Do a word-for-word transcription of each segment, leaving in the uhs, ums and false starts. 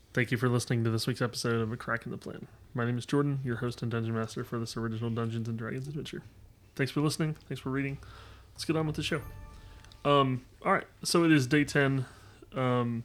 Thank you for listening to this week's episode of A Crack in the Plan. My name is Jordan, your host and dungeon master for this original Dungeons and Dragons adventure. Thanks for listening. Thanks for reading. Let's get on with the show. Um, all right, so it is day ten. Um,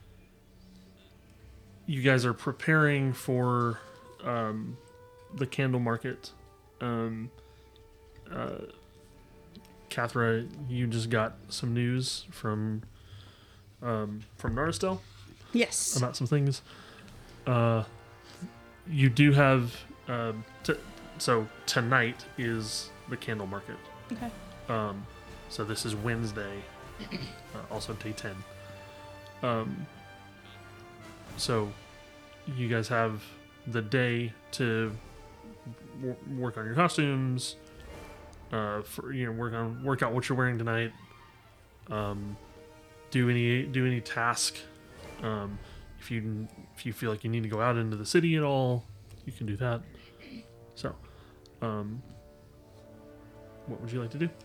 you guys are preparing for um, the candle market. Um, uh, Cathra, you just got some news from um, from Naristel. Yes. About some things. Uh, you do have... Uh, t- so tonight is the candle market. Okay. Um, so this is Wednesday. Uh, also day ten. Um, so you guys have the day to w- work on your costumes. Uh, for you know, work on work out what you're wearing tonight. Um, do any do any task. Um, if you if you feel like you need to go out into the city at all, you can do that. So, um, what would you like to do?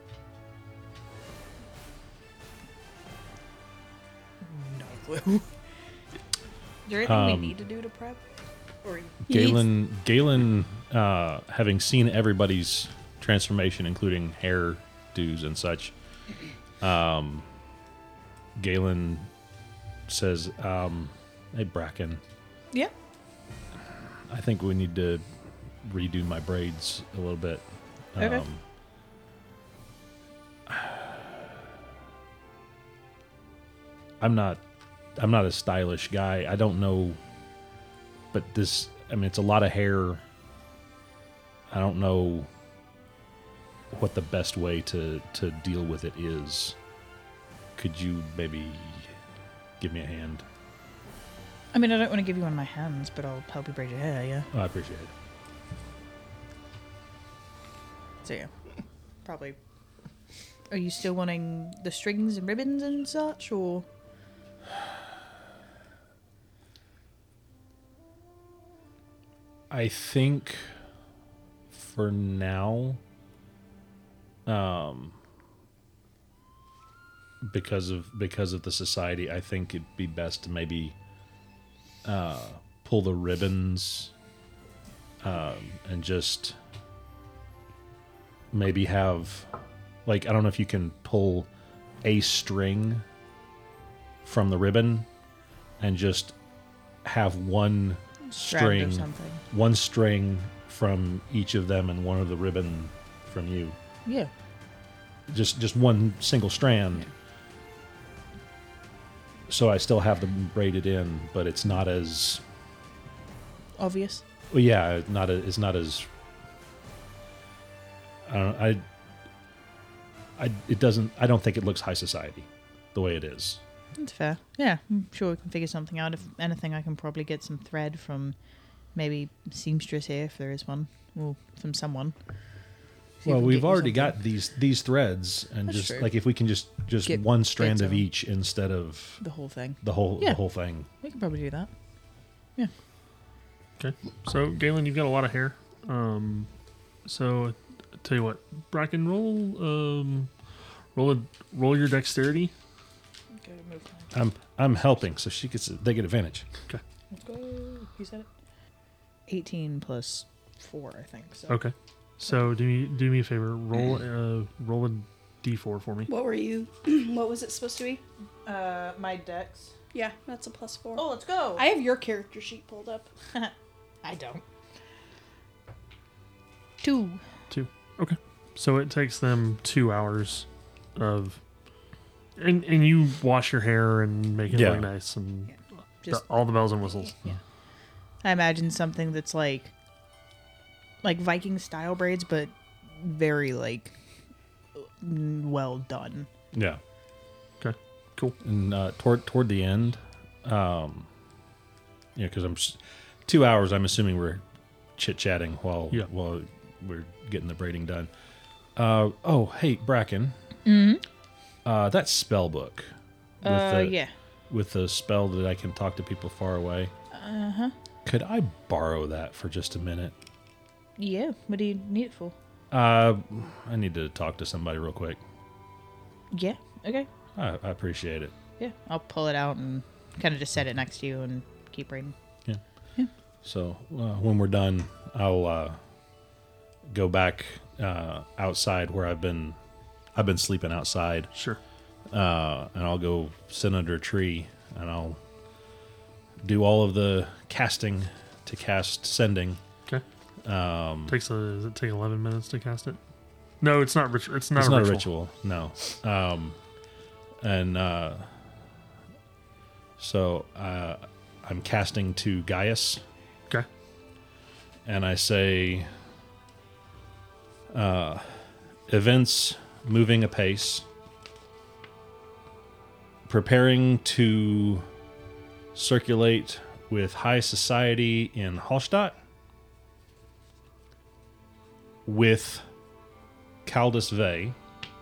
No clue. Is there anything Um, we need to do to prep? Or Galen, Galen, uh, having seen everybody's transformation, including hair do's and such, um, Galen says, um, "Hey, Bracken, Yeah. I think we need to redo my braids a little bit." Okay. Um, I'm not, I'm not a stylish guy. I don't know, but this, I mean, it's a lot of hair. I don't know what the best way to, to deal with it is. Could you maybe give me a hand? I mean, I don't want to give you one of my hands, but I'll help you braid your hair, yeah. Oh, I appreciate it. So, yeah. Probably. Are you still wanting the strings and ribbons and such, or...? I think for now, um, because of because of the society, I think it'd be best to maybe uh, pull the ribbons um, and just maybe have, like, I don't know if you can pull a string from the ribbon and just have one Strand or string, something. one string from each of them and one of the ribbon from you. Yeah. Just just one single strand. Yeah. So I still have them braided in, but it's not as Obvious. well, yeah, not a, it's not as I don't I I it doesn't I don't think it looks high society the way it is. That's fair. Yeah, I'm sure we can figure something out. If anything, I can probably get some thread from maybe seamstress here, if there is one, or from someone. See if Well, we can we've get you already something. got these these threads, and That's just true. like if we can just just Get one strand bits of of 'em. each instead of the whole thing. the whole Yeah. the whole thing. We can probably do that. Okay. So, Galen, you've got a lot of hair. Um, so, I tell you what, Bracken, roll, um, roll, a, roll your dexterity. Okay, move. I'm I'm helping, so she gets they get advantage. Let's go. You said it. Eighteen plus four, I think. So. Okay. So, do me do me a favor. Roll uh, roll a d four for me. What were you? What was it supposed to be? Uh, my dex. Yeah, that's a plus four. Oh, let's go. I have your character sheet pulled up. I don't. Two. Two. Okay. So it takes them two hours of, and and you wash your hair and make it Yeah. look nice and Yeah. the- Just all the bells and whistles. yeah. I imagine something that's like, like Viking style braids, but very like well done. Yeah. Okay. Cool. And uh, toward toward the end, um, yeah, because I'm s- two hours. I'm assuming we're chit chatting while Yeah. while we're getting the braiding done. Uh, oh, hey, Bracken. Mm-hmm. Uh, that spell book. With Uh, the, yeah. With the spell that I can talk to people far away. Uh huh. Could I borrow that for just a minute? Yeah. What do you need it for? Uh, I need to talk to somebody real quick. Yeah. Okay. I, I appreciate it. Yeah. I'll pull it out and kind of just set it next to you and keep reading. So uh, when we're done, I'll uh, go back uh, outside where I've been. I've been sleeping outside, Sure. uh, and I'll go sit under a tree, and I'll do all of the casting to cast sending. Okay. Um, Takes a, does it take eleven minutes to cast it? No, it's not ritual. It's not, it's a, not ritual. a ritual, no. Um, and uh, so uh, I'm casting to Gaius. Okay. And I say, uh, events moving apace, preparing to circulate with high society in Hallstatt, with Caldus Vey,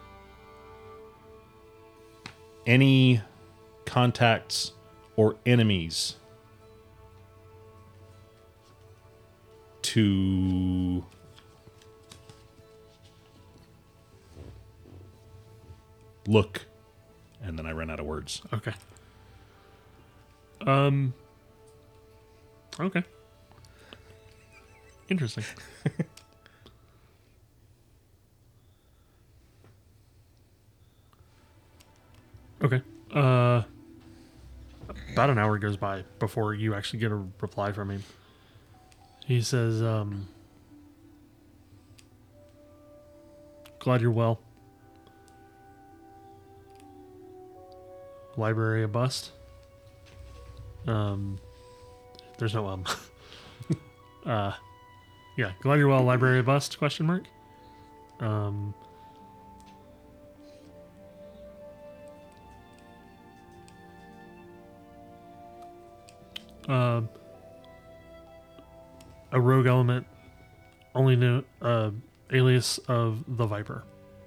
any contacts or enemies to look, and then I ran out of words. Okay. Um. Okay. Interesting. Okay. Uh. About an hour goes by before you actually get a reply from him. He says, um. Glad you're well. Library a bust. Um, there's no um. uh, yeah, glad you're well. Library a bust? Question mark. Um. Uh, a rogue element, only knew uh, alias of the Viper.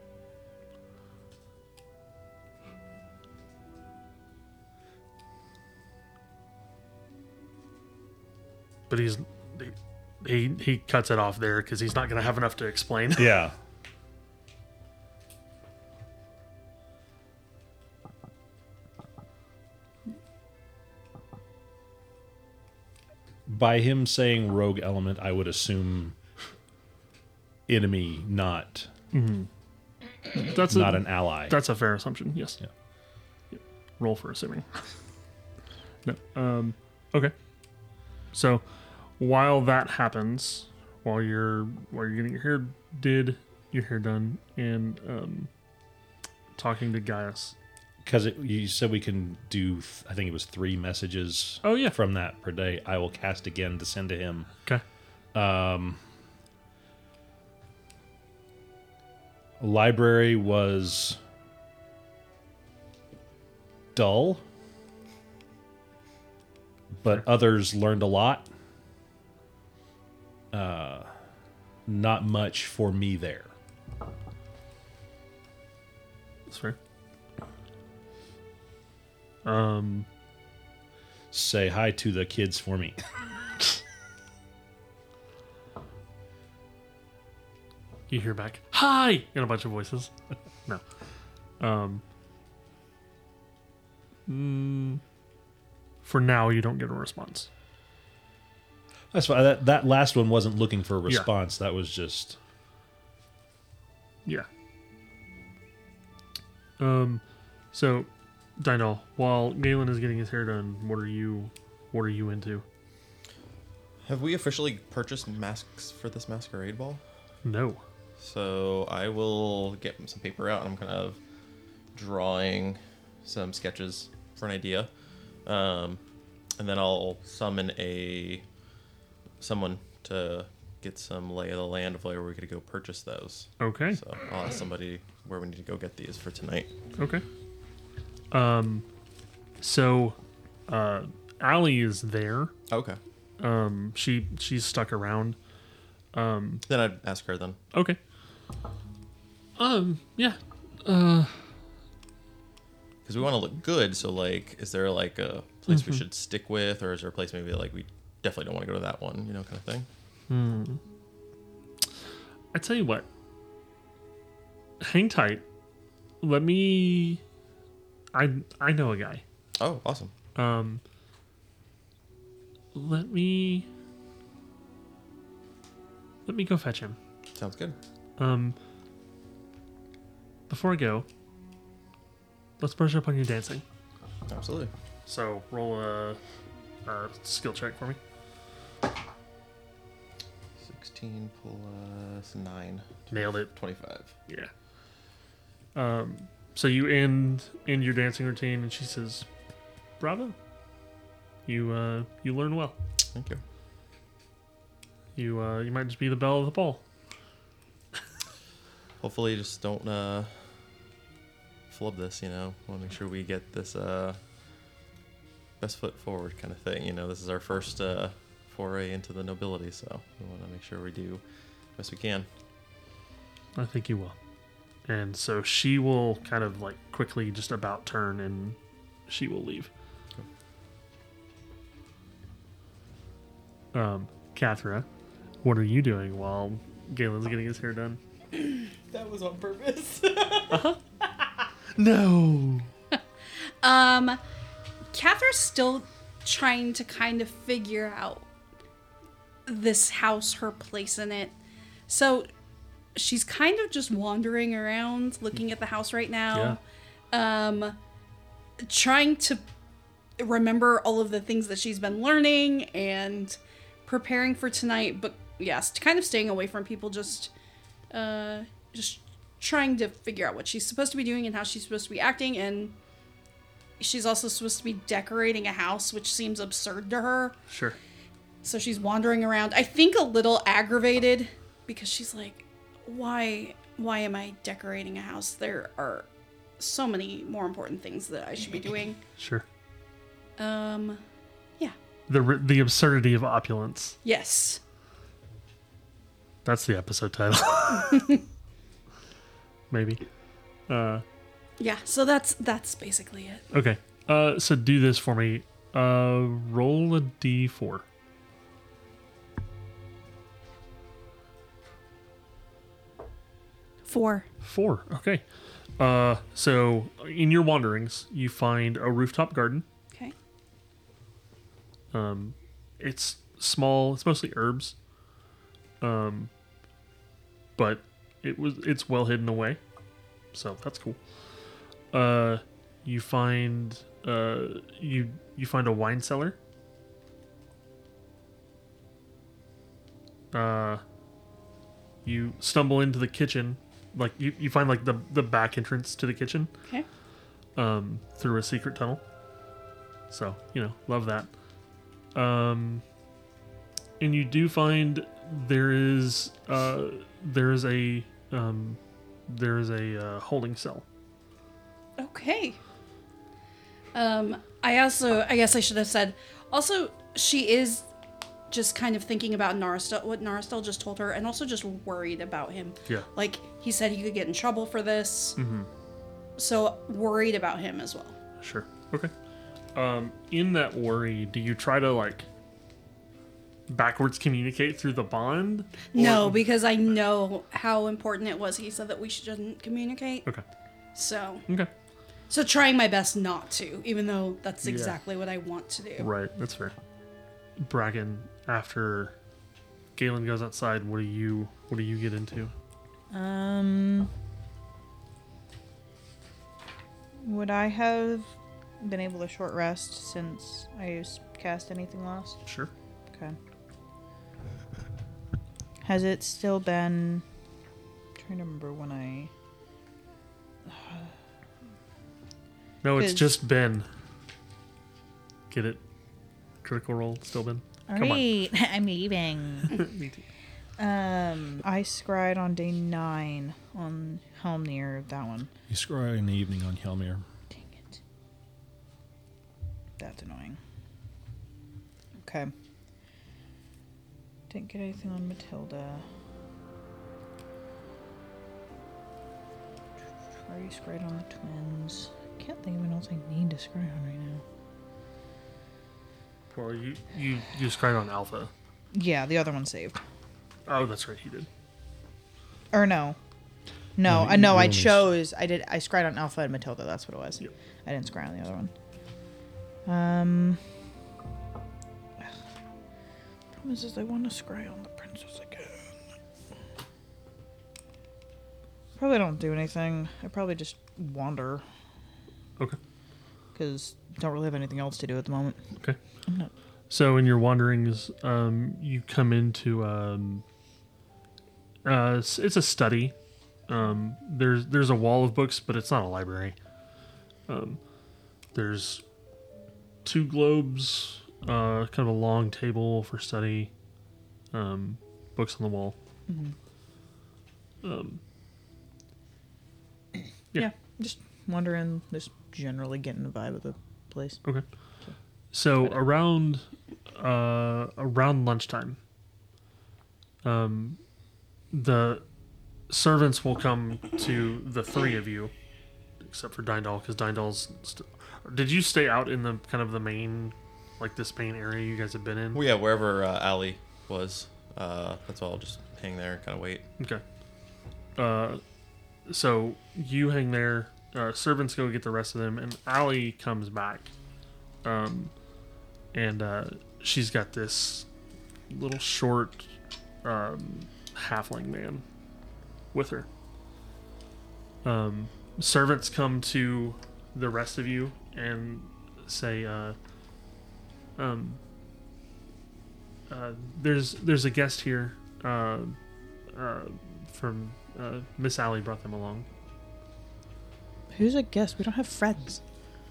But he's he he cuts it off there because he's not going to have enough to explain. Yeah. By him saying rogue element, I would assume enemy, not That's not a, an ally. That's a fair assumption. Yes. Yeah. Yeah. Roll for assuming. No. Um. Okay. So, while that happens, while you're while you're getting your hair did, your hair done, and um, talking to Gaius. Because you said we can do, th- I think it was three messages Oh yeah. from that per day. I will cast again to send to him. Okay. Um, library was dull, but Sure. others learned a lot. Uh, not much for me there. That's fair. Um. Say hi to the kids for me. You hear back, hi, in a bunch of voices. No. Um. Mm, for now, you don't get a response. That's fine. That, that last one wasn't looking for a Yeah. response. That was just... Yeah. Um. So, Dino, while Galen is getting his hair done, what are you, what are you into? Have we officially purchased masks for this masquerade ball? No. So I will get some paper out, and I'm kind of drawing some sketches for an idea, um, and then I'll summon a someone to get some lay of the land of where we could go purchase those. Okay. So I'll ask somebody where we need to go get these for tonight. Okay. Um. So, uh, Allie is there. Okay. Um. She she's stuck around. Um. Then I'd ask her then. Okay. Um. Yeah. Uh. Because we want to look good, so like, is there like a place we should stick with, or is there a place maybe like we definitely don't want to go to that one, you know, kind of thing? Hmm. I tell you what. Hang tight. Let me. I I know a guy. Oh, awesome. Um. let me let me go fetch him. Sounds good. Um, before I go, let's brush up on your dancing. Absolutely. So roll a, a skill check for me. sixteen plus nine. Nailed it. twenty-five. Yeah. Um, so you end end your dancing routine, and she says, "Bravo, you uh, you learn well. Thank you. You uh, you might just be the belle of the ball." Hopefully, just don't uh, flub this. You know, want to make sure we get this uh, best foot forward kind of thing. You know, this is our first uh, foray into the nobility, so we want to make sure we do the best we can. I think you will. And so she will kind of like quickly just about turn, and she will leave. Um, Kathra, what are you doing while Galen's getting his hair done? That was on purpose. No. um, Catherine's still trying to kind of figure out this house, her place in it. So she's kind of just wandering around, looking at the house right now. Yeah. Um, trying to remember all of the things that she's been learning and preparing for tonight. But yes, kind of staying away from people, just, uh, just trying to figure out what she's supposed to be doing and how she's supposed to be acting. And she's also supposed to be decorating a house, which seems absurd to her. Sure. So she's wandering around, I think a little aggravated, because she's like, why why am I decorating a house? There are so many more important things that I should be doing. Sure. Um, yeah. The the absurdity of opulence. Yes. That's the episode title. Maybe. Uh, Yeah, so that's that's basically it. okay. Uh, so do this for me. Uh, roll a d four. Four. Four. Okay. Uh, so in your wanderings, you find a rooftop garden. Okay. Um, it's small. It's mostly herbs. Um, but it was it's well hidden away, so that's cool. Uh, you find uh you you find a wine cellar. Uh, you stumble into the kitchen. Like you, you find like the the back entrance to the kitchen. Okay. Um, through a secret tunnel. So you know, love that. Um, and you do find there is uh there is a um there is a uh, holding cell. Okay. Um, I also, I guess I should have said, also, she is just kind of thinking about Naristel, what Naristel just told her, and also just worried about him. Yeah. Like, he said he could get in trouble for this. Mm-hmm. So, worried about him as well. Sure. Okay. Um, in that worry, do you try to like backwards communicate through the bond? No, Or- because I know how important it was. He said that we shouldn't communicate. Okay. So, Okay. so trying my best not to, even though that's Yeah. exactly what I want to do. Right. That's fair. Bracken, after Galen goes outside, what do you what do you get into? Um, would I have been able to short rest since I used cast anything last? Sure. Okay. Has it still been? I'm trying to remember when I. No, it's 'Cause- just Ben. Get it? Critical roll, still Ben. Come on. Alright, I'm leaving. Me too. um, I scried on day nine on Helmnir, that one. You scry in the evening on Helmir. Dang it. That's annoying. Okay. Didn't get anything on Matilda. Already scried on the twins. Can't think of what else I need to scry on right now. Well, you you you scried on Alpha. Yeah, the other one saved. Oh, that's right, he did. Or no. No, No, I know you I only- chose I did I scried on Alpha and Matilda, that's what it was. Yep. I didn't scry on the other one. Um Promises they want to scry on the princess again. Probably don't do anything. I probably just wander. Okay. Because don't really have anything else to do at the moment. Okay. I'm not. So in your wanderings, um, you come into um, uh, it's, it's a study. Um, there's there's a wall of books, but it's not a library. Um, there's two globes, uh, kind of a long table for study, um, books on the wall. Mm-hmm. Um, Yeah. Yeah. Just wandering, just generally getting the vibe of the place. okay. So around uh, around lunchtime, um, the servants will come to the three of you, except for Dindal, because Dindal's. St- Did you stay out in the kind of the main, like this main area you guys have been in? Well, yeah, wherever uh, Allie was, uh, that's all. I'll just hang there and kind of wait. Okay. Uh, so you hang there. Uh, servants go get the rest of them, and Allie comes back. Um, and uh, she's got this little short um, halfling man with her. Um, servants come to the rest of you and say, uh, um, uh, "There's there's a guest here. Uh, uh, from uh, Miss Allie brought them along." Who's a guest? We don't have friends.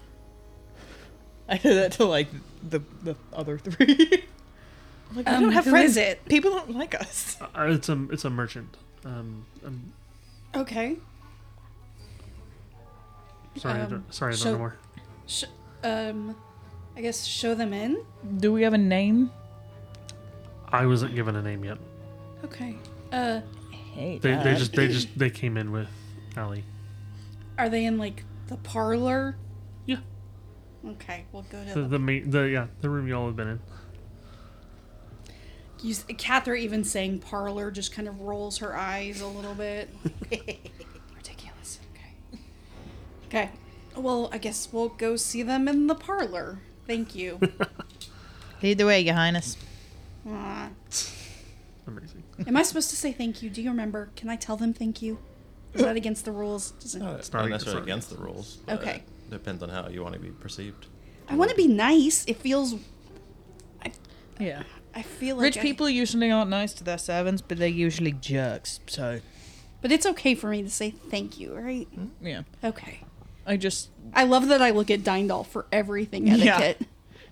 I said that to like the the other three. I'm like, we Um, don't have who friends. is it? People don't like us. Uh, it's a it's a merchant. Um, I'm Okay. sorry, I Um, don't, sorry, I don't so- know more. Sh- um, I guess show them in. Do we have a name? I wasn't given a name yet. Okay. Uh, Hey, They they just they just they came in with Allie. are they in like the parlor? Yeah. Okay, we'll go to The the. the main the yeah the room y'all have been in. You, Catherine even saying parlor just kind of rolls her eyes a little bit. Ridiculous. Okay. Okay. Well, I guess we'll go see them in the parlor. Thank you. Lead the way, Your Highness. Aw. Amazing. Am I supposed to say thank you? Do you remember? Can I tell them thank you? Is that against the rules? Does it... Not, It's not not necessarily against- against the rules. But Okay. Depends on how you want to be perceived. I want to be nice. It feels. Yeah. I feel like Rich I- people usually aren't nice to their servants, but they're usually jerks. So But it's okay for me to say thank you, right? yeah, Okay. I just I love that I look at Dindal for everything Yeah. etiquette.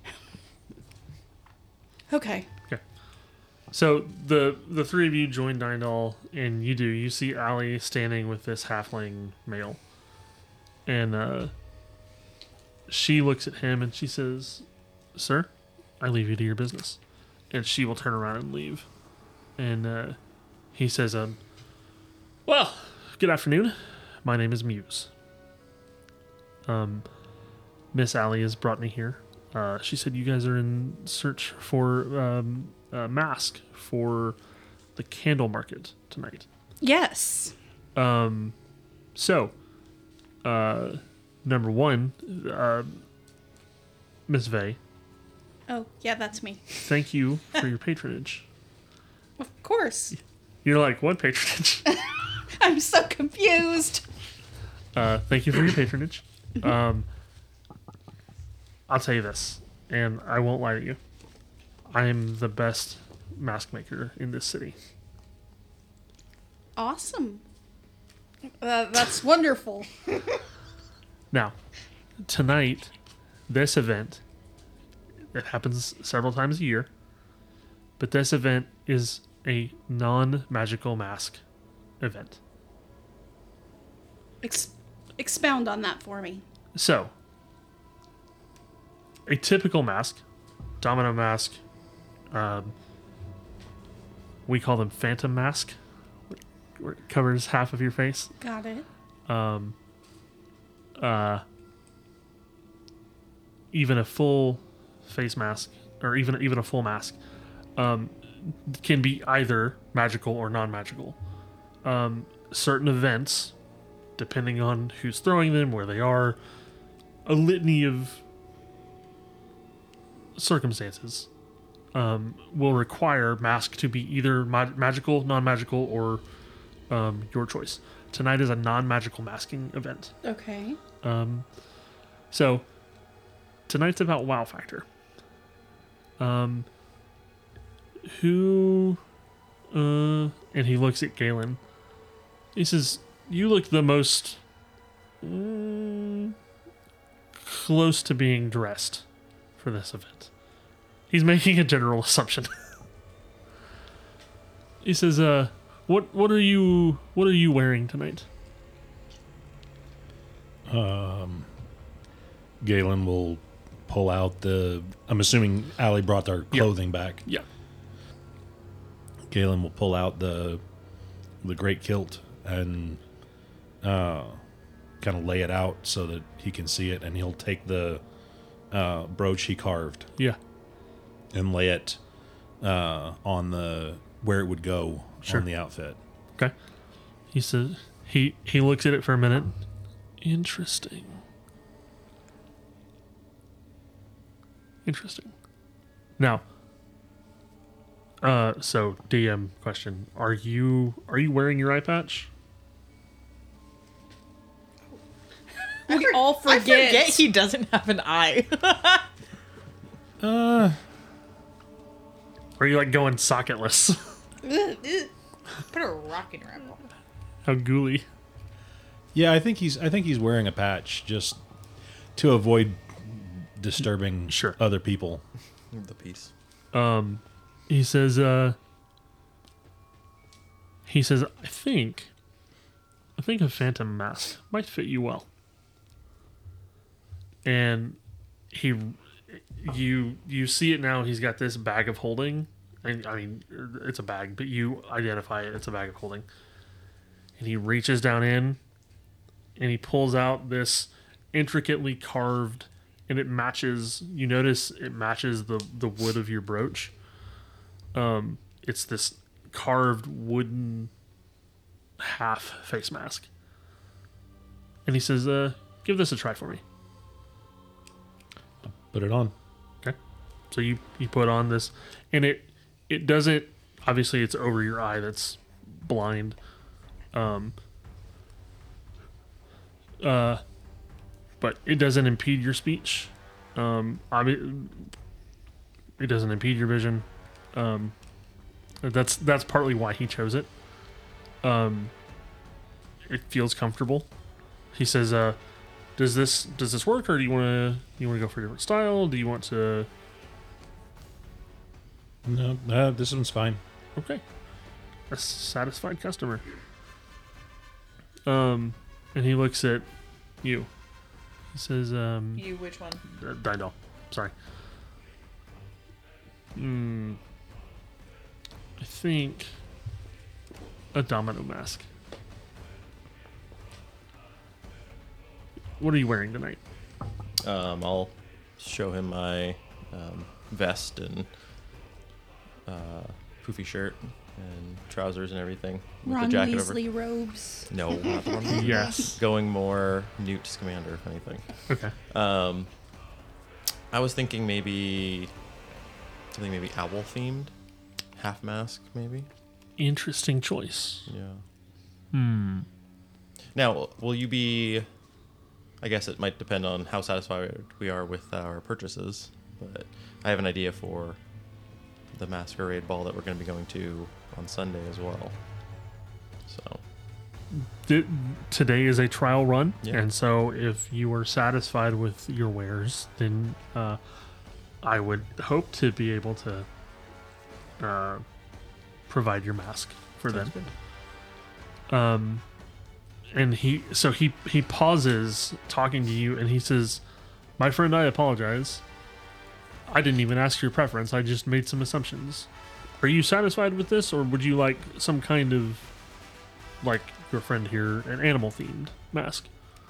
Okay. Okay. So the the three of you join Dindal, and you do. You see Allie standing with this halfling male, and uh, she looks at him and she says, "Sir, I leave you to your business." And she will turn around and leave. And uh, he says, "Um, well, good afternoon. My name is Muse. Um, Miss Allie has brought me here. Uh, she said you guys are in search for um, a mask for the candle market tonight. Yes. Um, so, uh, number one, uh, Miss Vey, Oh, yeah, that's me. thank you for your patronage." Of course. You're like, "What patronage?" I'm so confused. Uh, thank you for your patronage. Um, I'll tell you this, and I won't lie to you. I am the best mask maker in this city. Awesome. Uh, that's wonderful. Now, tonight, this event, it happens several times a year, but this event is a non-magical mask event. Ex- expound on that for me. So, a typical mask, domino mask, um, we call them phantom mask, where it covers half of your face. Got it. Um, uh, even a full face mask, or even even a full mask, um, can be either magical or non-magical. Um, certain events, depending on who's throwing them, where they are, a litany of circumstances um, will require mask to be either ma- magical, non-magical, or um, your choice. Tonight is a non-magical masking event. Okay. Um, so tonight's about wow factor. Um, who, uh, and he looks at Galen. He says, "You look the most mm, close to being dressed for this event." He's making a general assumption. He says, "Uh, what what are you what are you wearing tonight?" Um, Galen will pull out the. I'm assuming Allie brought their Yeah. clothing back. Yeah. Galen will pull out the the great kilt and uh, kind of lay it out so that he can see it, and he'll take the uh, brooch he carved Yeah. and lay it uh, on the where it would go Sure. on the outfit. Okay. He says he he looks at it for a minute. Interesting. Interesting. Now, uh, so D M question: Are you are you wearing your eye patch? We all forget. I forget he doesn't have an eye. Uh, Or are you like going socketless? Put a rocking wrap on. How ghouly. yeah, I think he's. I think he's wearing a patch just to avoid disturbing Sure. other people. The piece. Um, he says, uh, he says, I think, I think a phantom mask might fit you well. And he, you, you see it now. He's got this bag of holding, and I mean, it's a bag, but you identify it. It's a bag of holding. And he reaches down in, and he pulls out this intricately carved. And it matches. You notice it matches the the wood of your brooch. Um, it's this carved wooden half face mask. And he says, "Uh, give this a try for me." Put it on. Okay. So you you put on this, and it it doesn't. Obviously, it's over your eye that's blind. Um. Uh. But it doesn't impede your speech. Um, obvi- it doesn't impede your vision. Um, that's that's partly why he chose it. Um, it feels comfortable. He says, uh, "Does this does this work, or do you want to you want to go for a different style? Do you want to?" No, uh, this one's fine. Okay, a satisfied customer. Um, and he looks at you. He says, um, You, which one? Uh, Dindal. Sorry. Hmm. I think a domino mask. What are you wearing tonight? Um, I'll show him my um, vest and uh, poofy shirt and trousers and everything with Ron the jacket Weasley over. robes. No, not the one. Yes. Going more Newt Scamander, if anything. Okay. Um, I was thinking maybe something maybe owl themed, half mask maybe. Interesting choice. Yeah. Hmm. Now, will you be? I guess it might depend on how satisfied we are with our purchases, but I have an idea for the masquerade ball that we're going to be going to on Sunday as well. So. Th- today is a trial run, Yeah. and so if you are satisfied with your wares, then uh, I would hope to be able to uh, provide your mask for Sounds them. Um, and he so he he pauses talking to you, and he says, "My friend, I apologize. I didn't even ask your preference. I just made some assumptions. Are you satisfied with this, or would you like some kind of, like your friend here, an animal themed mask?"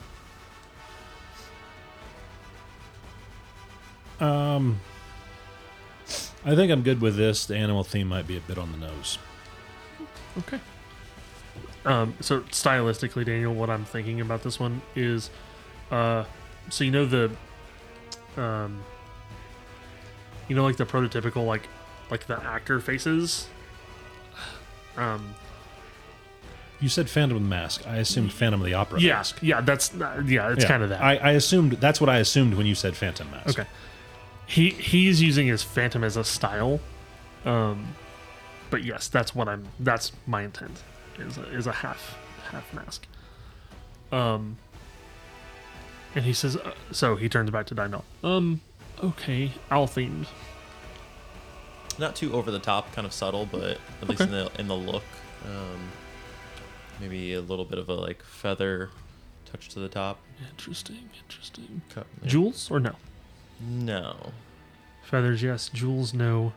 Um, I think I'm good with this. The animal theme might be a bit on the nose. Okay. Um, so stylistically, Daniel, what I'm thinking about this one is, uh, so you know the, um, you know, like the prototypical like like the actor faces. Um, You said Phantom of the Mask. I assumed Phantom of the Opera yeah, Mask. yeah, that's uh, yeah, it's Yeah. kind of that. I, I assumed that's what I assumed when you said Phantom Mask. Okay. He he's using his phantom as a style. Um but yes, that's what I'm that's my intent. Is a, is a half half mask. Um and he says uh, so he turns back to Dynel. Um okay, owl themed. Not too over the top, kind of subtle, but at least Okay. in the in the look. Um, maybe a little bit of a like feather touch to the top. Interesting, interesting. Cut- yeah. Jewels or no? No. Feathers, yes. Jewels, no.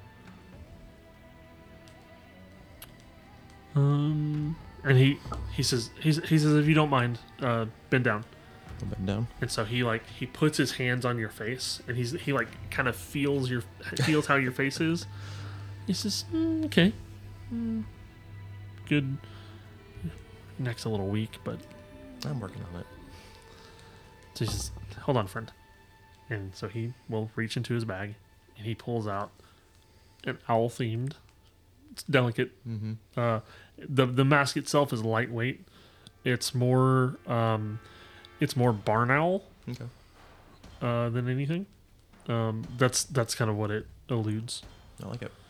Um, and he he says he's, he says if you don't mind, uh, bend down. I'll bend down. And so he like he puts his hands on your face, and he's he like kind of feels your feels how your face is. He says, mm, okay, mm, good. Neck's a little weak, but I'm working on it. so he says, hold on, friend. And so he will reach into his bag, and he pulls out an owl themed. It's delicate. Mm-hmm. Uh, the the mask itself is lightweight. It's more um, it's more barn owl Okay. uh, than anything. Um, that's that's kind of what it alludes. I like it.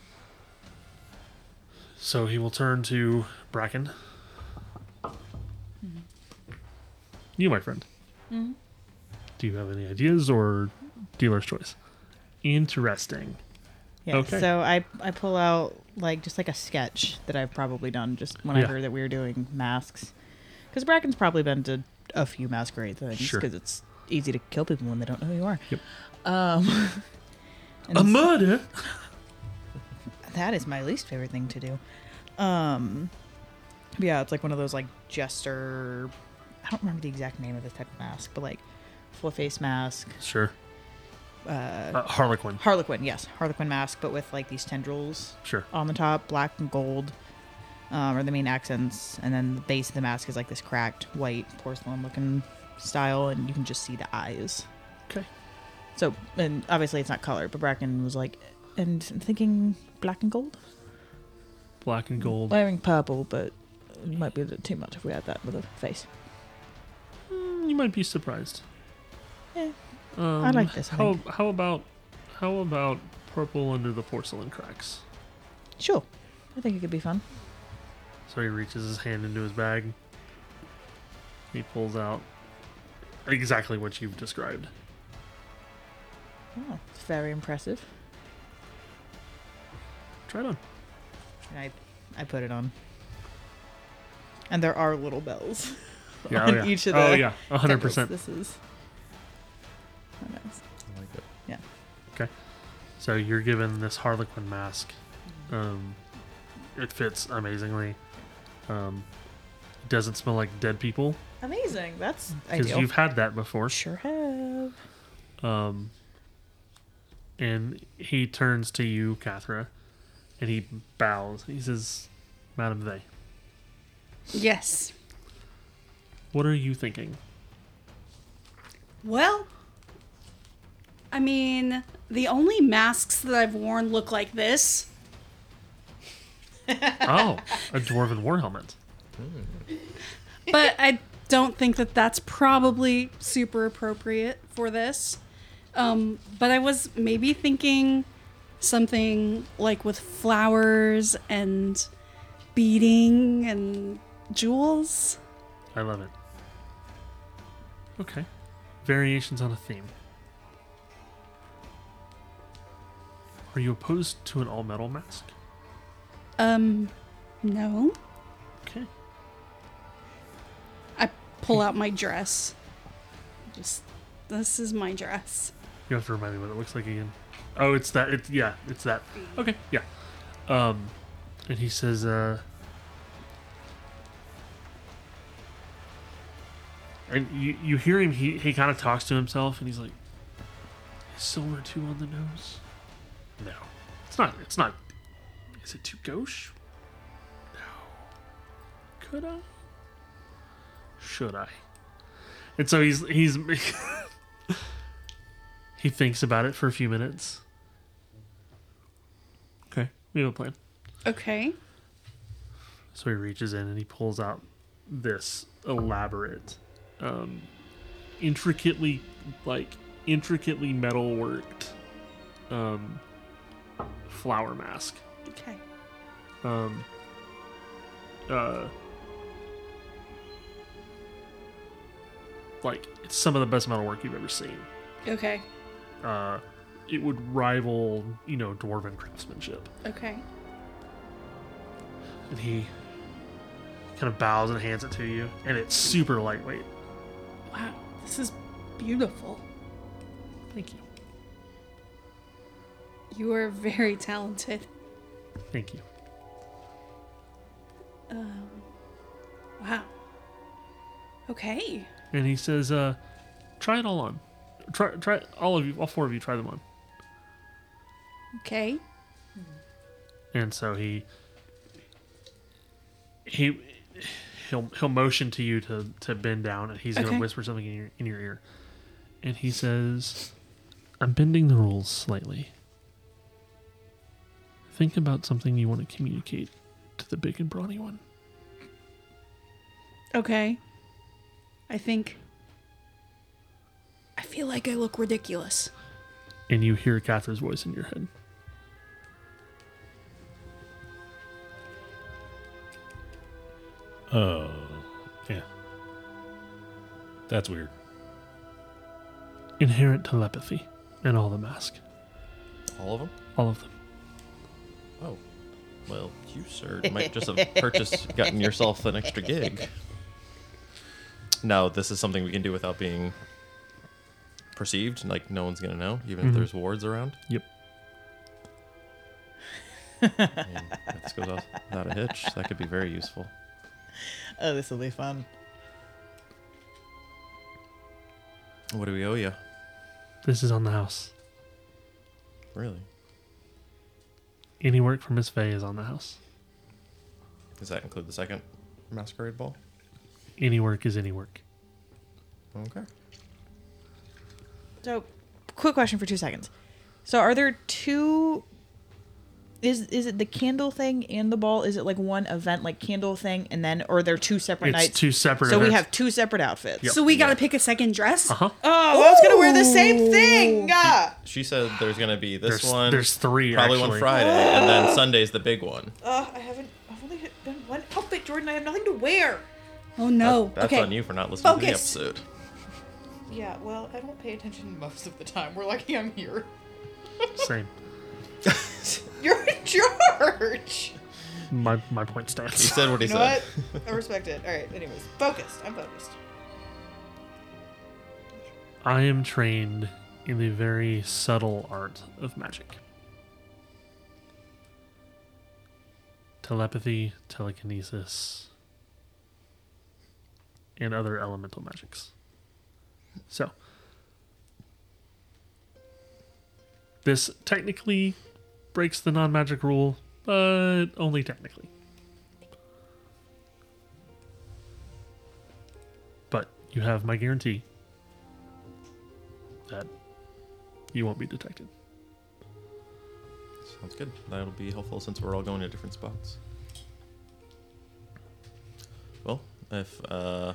So he will turn to Bracken. You, my friend. Mhm. Do you have any ideas or dealer's choice? Interesting. Yeah. Okay. So I I pull out like just like a sketch that I've probably done just when I Yeah. heard that we were doing masks, because Bracken's probably been to a few masquerade things Sure. because it's easy to kill people when they don't know who you are. Yep. Um, and A murder. that is my least favorite thing to do. Um, but yeah, it's like one of those like jester. I don't remember the exact name of this type of mask, but like full face mask. Sure. Uh, Uh, Harlequin. Harlequin, yes, Harlequin mask, but with like these tendrils Sure. on the top, black and gold, um, are the main accents, and then the base of the mask is like this cracked white porcelain-looking style, and you can just see the eyes. Okay. So, and obviously it's not colored, but Bracken was like, and I'm thinking black and gold. Black and gold. Wearing purple, but it might be a bit too much if we had that with a face. Mm, you might be surprised. Yeah. Um, I like this, I How think. how about how about purple under the porcelain cracks? Sure, I think it could be fun. So he reaches his hand into his bag. He pulls out exactly what you've described. Oh, it's very impressive. Try it on. And I, I put it on. And there are little bells Yeah, on oh, yeah. each of the oh yeah, a hundred temples. percent. This is. Oh, nice. I like it. So you're given this Harlequin mask. Um, it fits amazingly. Um, it doesn't smell like dead people Amazing. That's because ideal. you've had that before. Sure have. Um, and he turns to you, Cathra, and he bows. He says, "Madam Vey, Yes. what are you thinking?" Well, I mean, the only masks that I've worn look like this. Oh, a dwarven war helmet. But I don't think that that's probably super appropriate for this. Um, but I was maybe thinking something like with flowers and beading and jewels. I love it. Okay. Variations on a theme. Are you opposed to an all metal mask? Um, no. Okay. I pull out my dress. Just, this is my dress. You have to remind me what it looks like again. Oh, it's that. It's yeah, it's that. Okay, yeah. Um, and he says, uh, and you you hear him. He he kind of talks to himself, and he's like, "Is silver too on the nose? No, it's not. It's not. Is it too gauche? No. Could I? Should I?" And so he's he's. He thinks about it for a few minutes. Okay. We have a plan. Okay. So he reaches in and he pulls out this elaborate, um, intricately, like, intricately metal worked um, flower mask. Okay. Um, uh, like, it's some of the best metal work you've ever seen. Okay. Uh, it would rival, you know, dwarven craftsmanship. Okay. And he kind of bows and hands it to you, and it's super lightweight. Wow. This is beautiful. Thank you. You are very talented. Thank you. Um. Wow. Okay. And he says, uh, try it all on. Try, try all of you, all four of you, try them on. Okay. And so he, he, he'll he'll motion to you to, to bend down, and he's Okay. gonna whisper something in your in your ear, and he says, "I'm bending the rules slightly. Think about something you want to communicate to the big and brawny one." Okay. I think. I feel like I look ridiculous. And you hear Catherine's voice in your head. Oh, yeah. That's weird. Inherent telepathy in all the mask, All of them? all of them. Oh. Well, you, sir, might just have purchased, gotten yourself an extra gig. No, this is something we can do without being perceived. Like, no one's going to know, even Mhm. if there's wards around. Yep. And if this goes off without a hitch, that could be very useful. Oh, this will be fun. What do we owe you? This is on the house. Really? Any work for Miss Faye is on the house. Does that include the second masquerade ball? Any work is any work. Okay. So, quick question for two seconds. So, are there two? Is is it the candle thing and the ball? Is it like one event, like candle thing, and then, or they're two separate It's nights? two separate So we events. have two separate outfits. Yep. So we got to Yeah. pick a second dress? Uh huh. Oh, I was gonna wear the same thing. Ooh. Ah. She said there's going to be this There's, one, there's three probably actually. one Friday, and then Sunday's the big one. Uh, I haven't. I've only done one outfit, Jordan. I have nothing to wear. Oh no. That- that's okay. on you for not listening Focus. to the episode. Yeah, well, I don't pay attention most of the time. We're lucky I'm here. Same. You're in charge. My my point He stands. said what he You know said. what? I respect it. All right. Anyways, focused. I'm focused. I am trained in the very subtle art of magic. Telepathy, telekinesis, and other elemental magics. So, this technically breaks the non-magic rule, but only technically. But you have my guarantee that you won't be detected. Sounds good. That'll be helpful since we're all going to different spots. Well, if uh,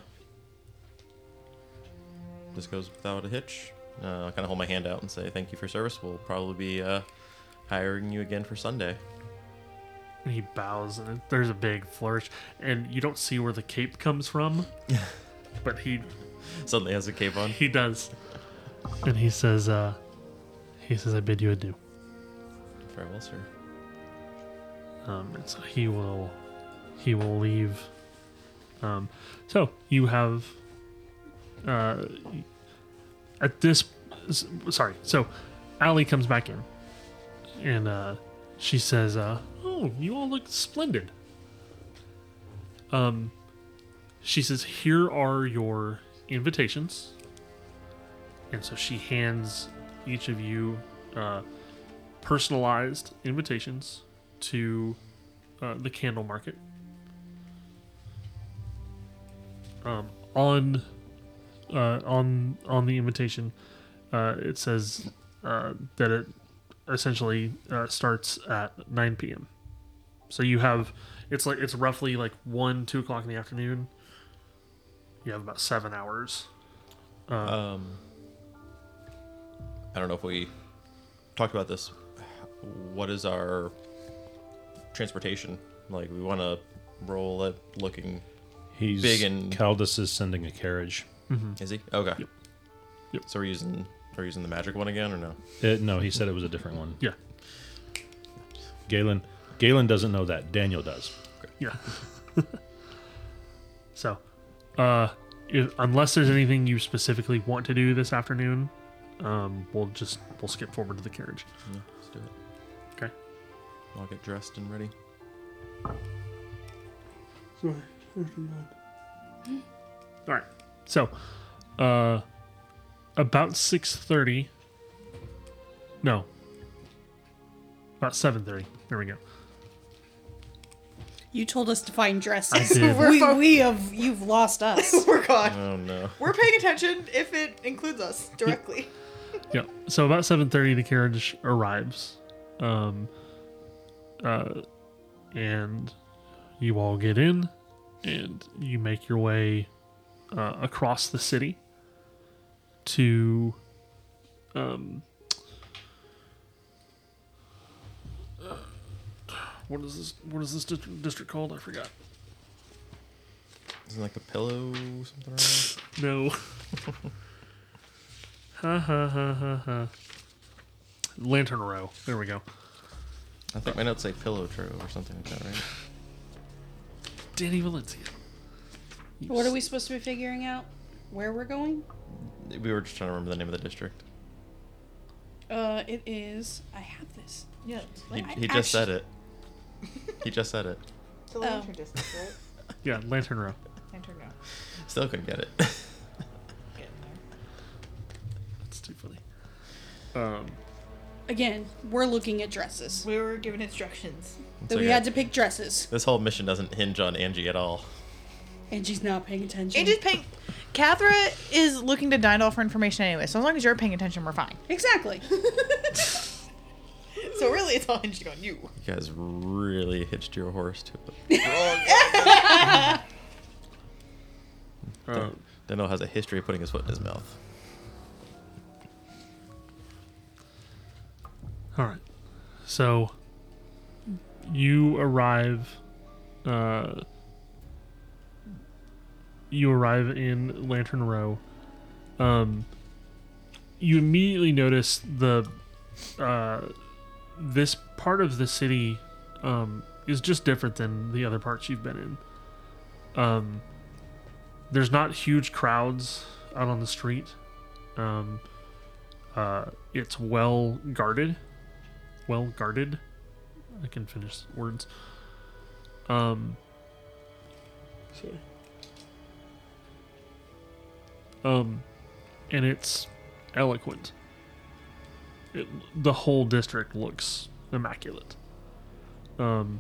this goes without a hitch, uh, I'll kind of hold my hand out and say thank you for service. We'll probably be uh, hiring you again for Sunday. And he bows, and there's a big flourish, and you don't see where the cape comes from, but he Suddenly has a cape on. he does, and he says, uh, he says, "I bid you adieu." Very well, sir. Um, and so he will, he will leave. Um, so you have, uh, at this, s- sorry. So, Allie comes back in, and uh, she says, uh, "Oh, you all look splendid." Um, she says, "Here are your invitations," and so she hands each of you uh, personalized invitations to uh, the candle market. Um, on uh, on on the invitation, uh, it says uh, that it essentially uh, starts at nine p.m. So you have it's like it's roughly like one, two o'clock in the afternoon. You have about seven hours. Uh, Um, I don't know if we talked about this. What is our transportation? Like, we want to roll it looking. He's Big and- Caldus is sending a carriage. Is he? Okay. Yep. Yep. So we're using we're using the magic one again, or no? Uh, no, he said it was a different one. yeah, Galen Galen doesn't know that. Daniel does. yeah. So, uh, if, unless there's anything you specifically want to do this afternoon, um, we'll just we'll skip forward to the carriage. Yeah, let's do it. Okay. I'll get dressed and ready. All right. So, uh, about six thirty. No. About seven thirty. There we go. You told us to find I dresses. did. We're we, fo- we have you've lost us. We're gone. Oh no. We're paying attention if it includes us directly. Yeah. So about seven thirty, the carriage arrives, um, uh, and you all get in, and you make your way uh, across the city to, um, uh, what is this? What is this district, district called? I forgot. Isn't like a pillow something around? No. Ha ha ha ha ha. Lantern Row. There we go. I think my notes say pillow trove or something like that, right? Danny Valencia. What are we supposed to be figuring out? Where we're going? We were just trying to remember the name of the district. Uh, it is. I have this. Yeah. He, I he just said it. He just said it. It's a lantern distance, right? Yeah, Lantern Row. Lantern now. Still couldn't get it. That's too funny. Um, Again, we're looking at dresses. We were given instructions. It's That we okay. had to pick dresses. This whole mission doesn't hinge on Angie at all. And she's not paying attention. Angie's paying. Cathra is looking to Dindal for information anyway, so as long as you're paying attention, we're fine. Exactly. So really, it's all hinging on you. You guys really hitched your horse to it. uh, Deno has a history of putting his foot in his mouth. all right. So you arrive. Uh, you arrive in Lantern Row. Um, you immediately notice the uh, this part of the city um, is just different than the other parts you've been in. Um, there's not huge crowds out on the street. Um, uh, it's well guarded. Well guarded. I can finish words. Um, sorry. Um, and it's eloquent. It, the whole district looks immaculate. Um,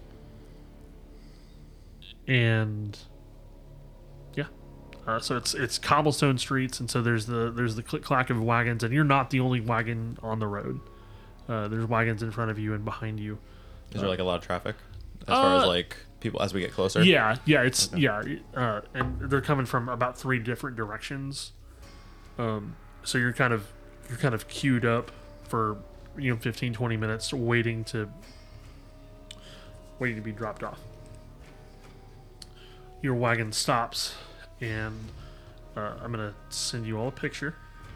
and yeah, uh, so it's it's cobblestone streets, and so there's the there's the click clack of wagons, and you're not the only wagon on the road. Uh, there's wagons in front of you and behind you. Is there like a lot of traffic as far as Uh, like people as we get closer? Yeah, yeah, it's Okay. yeah, uh, and they're coming from about three different directions. Um, so you're kind of you're kind of queued up for you know fifteen, twenty minutes waiting to waiting to be dropped off. Your wagon stops, and uh, I'm gonna send you all a picture.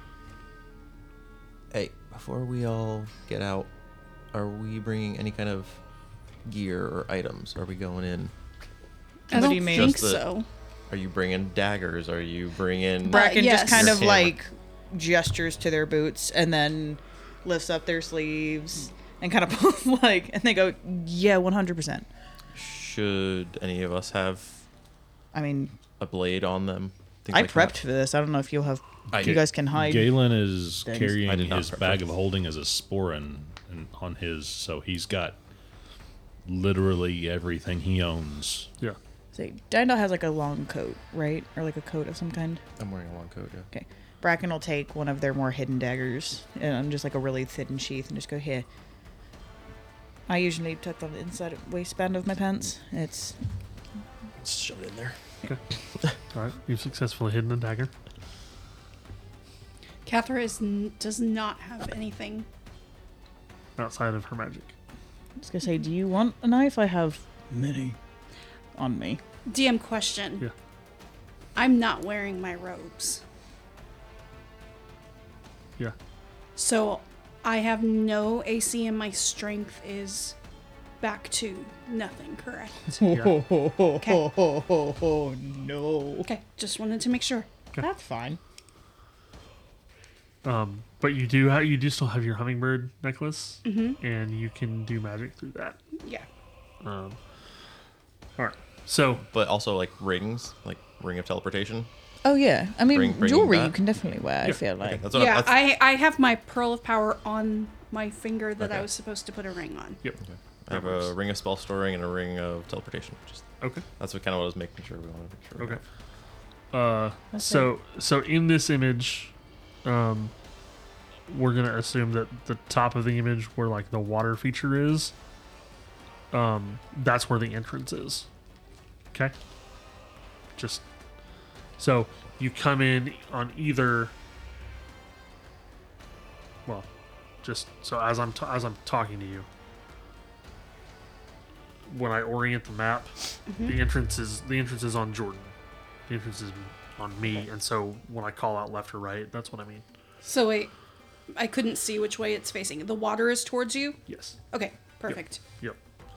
Hey, before we all get out, are we bringing any kind of gear or items? Are we going in? I What don't do you mean? think Just the- so. Are you bringing daggers? Are you bringing? Bracken yes. just kind Your of camera. like gestures to their boots and then lifts up their sleeves and kind of pulls like, and they go, yeah, one hundred percent. Should any of us have I mean, a blade on them? Things I like prepped that? for this. I don't know if you'll have, I if you did. guys can hide. Galen is things. I carrying did not his prep bag for of this. holding as a sporin and on his, so he's got literally everything he owns. Yeah. Say, Dindal has like a long coat, right? Or like a coat of some kind. I'm wearing a long coat. Yeah. Okay. Bracken will take one of their more hidden daggers and just like a really thin sheath and just go, here, I usually tuck on the inside waistband of my pants. It's Let's shove it in there. All right, you've successfully hidden a dagger. Catherine is n- does not have anything. Outside of her magic. I was gonna say, do you want a knife? I have many on me. D M question. Yeah. I'm not wearing my robes. Yeah. So I have no A C and my strength is back to nothing, correct? Yeah. Okay. Oh, no. Okay, just wanted to make sure. That's fine. Um, but you do have, you do still have your hummingbird necklace, Mm-hmm. and you can do magic through that. Yeah. Um, all right. So But also like rings, like ring of teleportation. Oh, yeah. I mean, Bring- bring jewelry that. you can definitely wear, I Yeah. feel Okay, like. that's what yeah, I, that's, I, I have my pearl of power on my finger that I Okay. was supposed to put a ring on. yep. I have a ring of spell storing and a ring of teleportation. Just Okay. that's what kind of what I was making sure we wanted to make sure. we Okay. have. Uh, That's so so in this image, um, we're gonna assume that the top of the image where like the water feature is, um, that's where the entrance is. Okay. Just so you come in on either. Well, just so as I'm t- as I'm talking to you, when I orient the map, the entrance is the entrance is on Jordan. The entrance is on me, and so when I call out left or right, that's what I mean. So wait, I couldn't see which way it's facing. The water is towards you? Yes. Okay, perfect. Yep.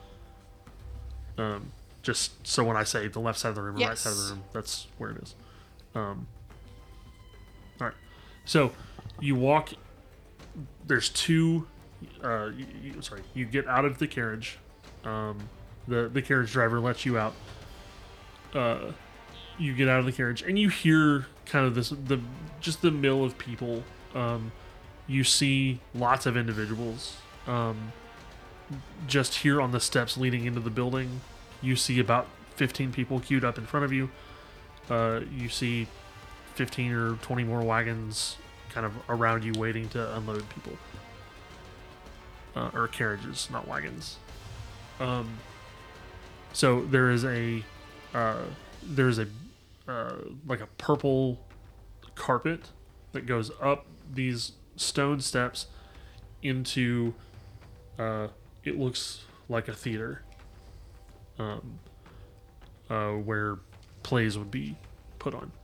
Um, just so when I say the left side of the room or right side of Yes. the room, that's where it is. Um, all right. So you walk. There's two. Uh, you, you, sorry. You get out of the carriage. Um, the the carriage driver lets you out. Uh, you get out of the carriage and you hear kind of this the just the mill of people. Um, you see lots of individuals. Um, just here on the steps leading into the building, you see about fifteen people queued up in front of you. Uh, you see fifteen or twenty more wagons kind of around you waiting to unload people. Uh, or carriages, not wagons. Um, so there is a uh, there's a uh, like a purple carpet that goes up these stone steps into uh, it looks like a theater, um, uh, where plays would be put on.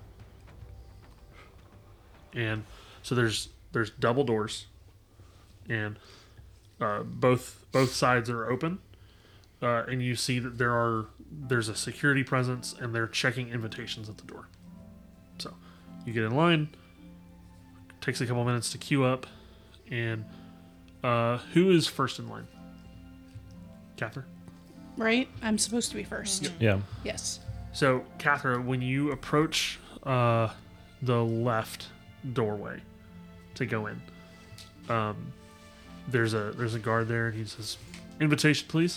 And so there's there's double doors, and uh, both both sides are open, uh, and you see that there are there's a security presence, and they're checking invitations at the door. So you get in line. Takes a couple minutes to queue up, and uh, who is first in line? Catherine. Right? I'm supposed to be first. Yeah. Yes. So, Catherine, when you approach uh, the left doorway to go in, um, there's a there's a guard there, and he says, "Invitation, please."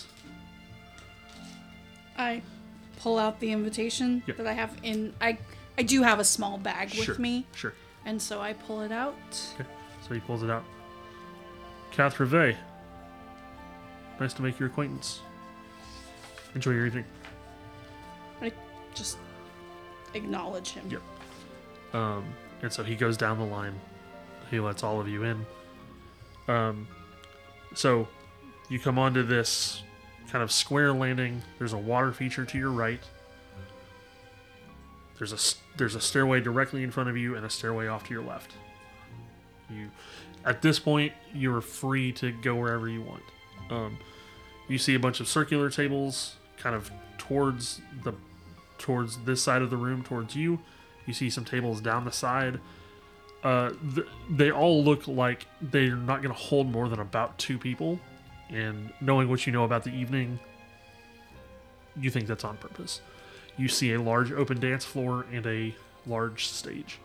I pull out the invitation Yep. that I have in. I I do have a small bag with Sure. me, Sure. and so I pull it out. Okay. So he pulls it out. Catherine Vey. Nice to make your acquaintance. Enjoy your evening. I just acknowledge him. Yep. Um, and so he goes down the line. He lets all of you in. Um, so you come onto this kind of square landing. There's a water feature to your right. There's a s- there's a stairway directly in front of you and a stairway off to your left. You, at this point, you're free to go wherever you want. Um, you see a bunch of circular tables, kind of towards the towards this side of the room, towards you. You see some tables down the side. Uh, th- they all look like they're not going to hold more than about two people. And knowing what you know about the evening, you think that's on purpose. You see a large open dance floor and a large stage.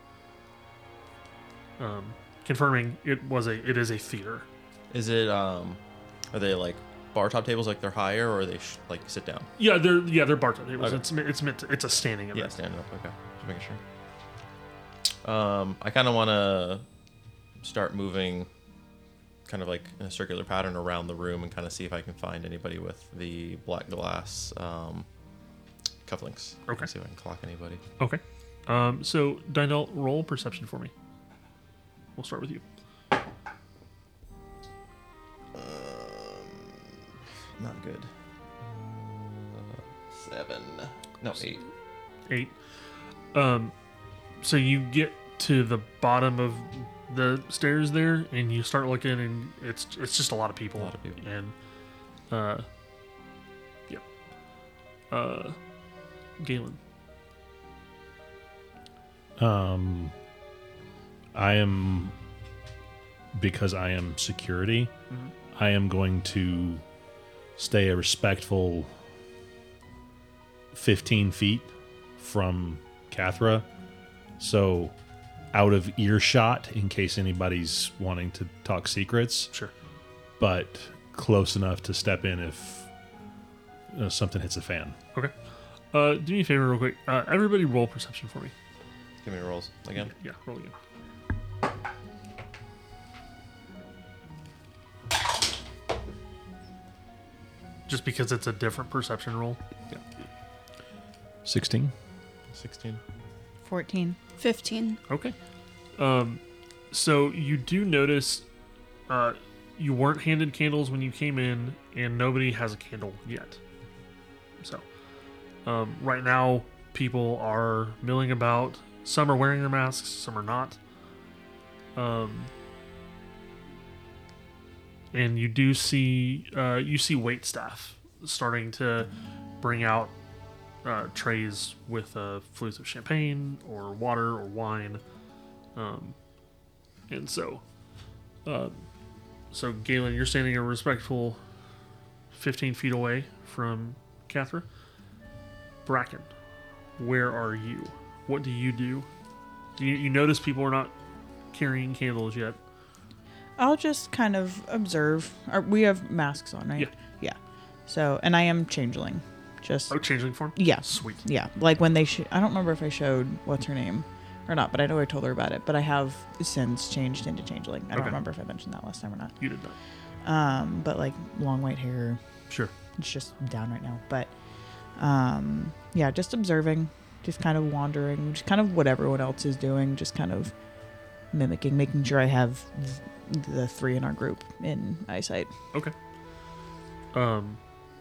Um, confirming it was a it is a theater. Is it um, are they like bar top tables, like they're higher, or are they sh- like sit down? Yeah, they're yeah they're bar top tables. Okay. It's it's meant to, it's a standing event. Yeah, standing up. Okay, just making sure. Um, I kind of want to start moving kind of like in a circular pattern around the room and kind of see if I can find anybody with the black glass um, cufflinks. Okay. See if I can clock anybody. Okay. Um, so, Dynel, roll perception for me. We'll start with you. Not good. Uh, seven. No, eight. Eight. Um, so you get to the bottom of the stairs there, and you start looking, and it's it's just a lot of people. A lot of people. And, uh, yep. Uh, Galen. Um, I am, because I am security, Mhm. I am going to stay a respectful fifteen feet from Cathra. So out of earshot in case anybody's wanting to talk secrets, Sure. but close enough to step in if uh, something hits a fan. Okay. Uh, do me a favor real quick. Uh, everybody roll perception for me. Give me rolls again. Yeah, roll again. Just because it's a different perception roll. sixteen. sixteen. fourteen. fifteen. Okay. Um, so you do notice uh, you weren't handed candles when you came in, and nobody has a candle yet. So um, right now, people are milling about. Some are wearing their masks, some are not. Um, and you do see uh, you see wait staff starting to bring out uh, trays with uh, flutes of champagne or water or wine. Um, and so, uh, so Galen, you're standing a respectful fifteen feet away from Cathra. Bracken, where are you? What do you do? You, you notice people are not carrying candles yet. I'll just kind of observe. Are, we have masks on, right? Yeah. Yeah. So, and I am changeling. Just Oh, changeling form? yeah. Sweet. Yeah, like when they. Sh- I don't remember if I showed what's her name or not, but I know I told her about it. But I have since changed into changeling. I don't Okay. remember if I mentioned that last time or not. You did not. Um, but like long white hair. Sure. It's just down right now. But um, yeah, just observing, just kind of wandering, just kind of what everyone else is doing, just kind of mimicking, making sure I have th- the three in our group in eyesight. Okay. Um.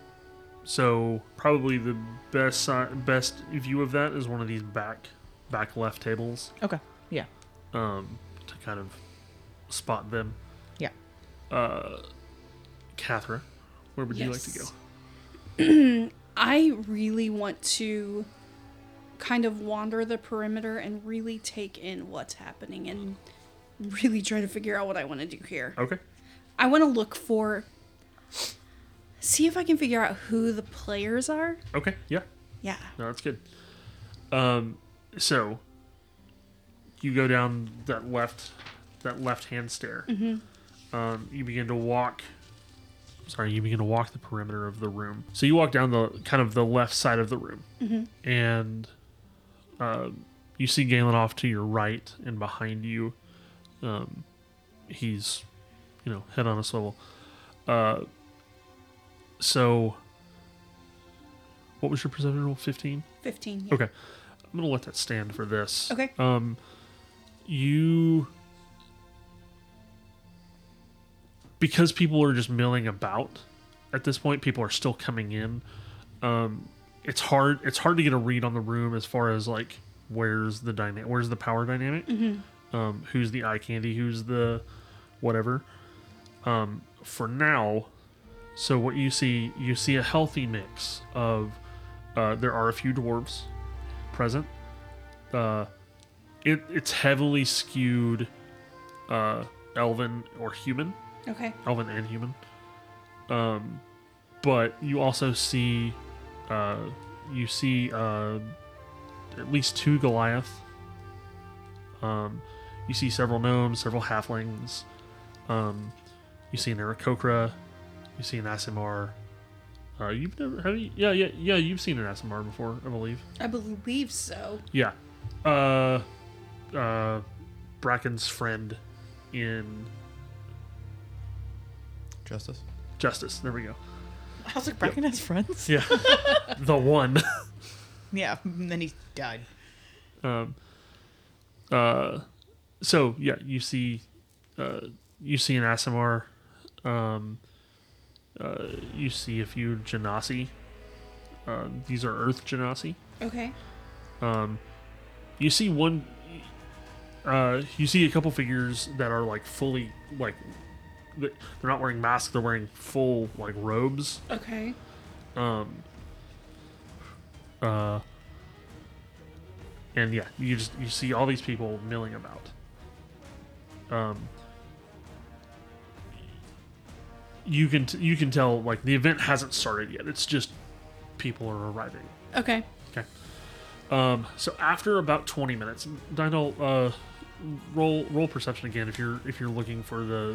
So probably the best si- best view of that is one of these back back left tables. Okay. Yeah. Um, to kind of spot them. Yeah. Uh, Cathra, where would you like to go? Yes. I really want to kind of wander the perimeter and really take in what's happening and really try to figure out what I want to do here. Okay. I want to look for, see if I can figure out who the players are. Okay. Yeah. Yeah. No, that's good. Um, so you go down that left that left hand stair. Mm-hmm. Um, you begin to walk. Sorry, you begin to walk the perimeter of the room. So you walk down the kind of the left side of the room, Mm-hmm. and uh, you see Galen off to your right, and behind you, um, he's, you know, head on a swivel. Uh, so, what was your perception roll? Fifteen. fifteen. Yeah. Okay, I'm gonna let that stand for this. Okay. Um, you, because people are just milling about at this point, people are still coming in. Um, it's hard. It's hard to get a read on the room as far as like where's the dyna- where's the power dynamic, Mm-hmm. um, who's the eye candy, who's the whatever. Um, for now, so what you see, you see a healthy mix of. Uh, there are a few dwarves present. Uh, it it's heavily skewed, uh, elven or human, Okay. elven and human. Um, but you also see, uh, you see uh, at least two Goliath. Um, you see several gnomes, several halflings. Um, you see an Aarakocra. You see an Asimar. Uh, you've never have you? Yeah, yeah, yeah. You've seen an Asimar before, I believe. I believe so. Yeah. Uh, uh, Bracken's friend in Justice. Justice. There we go. I was like, Bracken has friends? Yeah, the one. Yeah, and then he died. Um. Uh. So yeah, you see, uh, you see an Aasimar. Um. Uh, you see a few Genasi. Uh, these are Earth Genasi. Okay. Um, you see one. Uh, you see a couple figures that are like fully like. They're not wearing masks. They're wearing full like robes. Okay. Um. Uh. And yeah, you just you see all these people milling about. Um. You can t- you can tell like the event hasn't started yet. It's just people are arriving. Okay. Okay. Um. So after about twenty minutes, Dino, uh, roll roll perception again if you're if you're looking for the.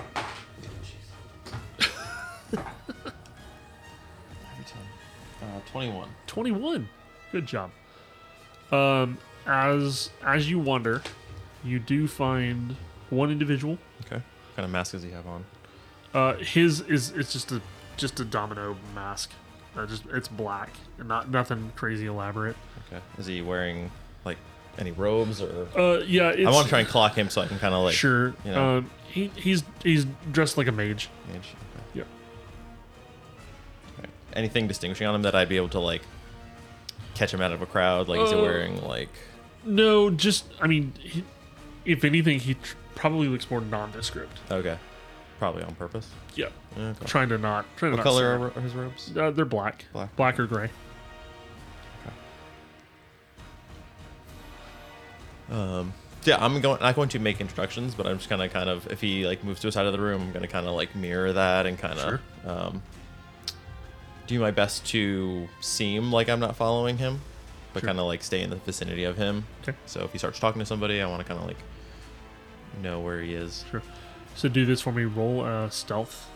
Every time. Uh, twenty-one. twenty-one. Good job. Um, as as you wander, you do find one individual. Okay. What kind of mask does he have on? Uh, his is it's just a just a domino mask. Uh, just it's black and not nothing crazy elaborate. Okay. Is he wearing like any robes or? Uh, yeah. It's, I want to try and clock him so I can kind of like. sure. you know. Um, he he's he's dressed like a mage. Mage. Okay. Yep. Okay. Anything distinguishing on him that I'd be able to like catch him out of a crowd? Like, is he Uh, wearing like? No, just I mean, he, if anything, he tr- probably looks more nondescript. Okay. Probably on purpose. Yep. Okay. Trying to not. Trying to What not color stand are, out. are his robes? Uh, they're black. Black. Black or gray. Um, yeah, I'm going. Not going to make introductions, but I'm just gonna kind of, if he like moves to a side of the room, I'm gonna kind of like mirror that and kind of Sure. um, do my best to seem like I'm not following him, but Sure. kind of like stay in the vicinity of him. Okay. So if he starts talking to somebody, I want to kind of like know where he is. Sure. So do this for me. Roll uh, stealth.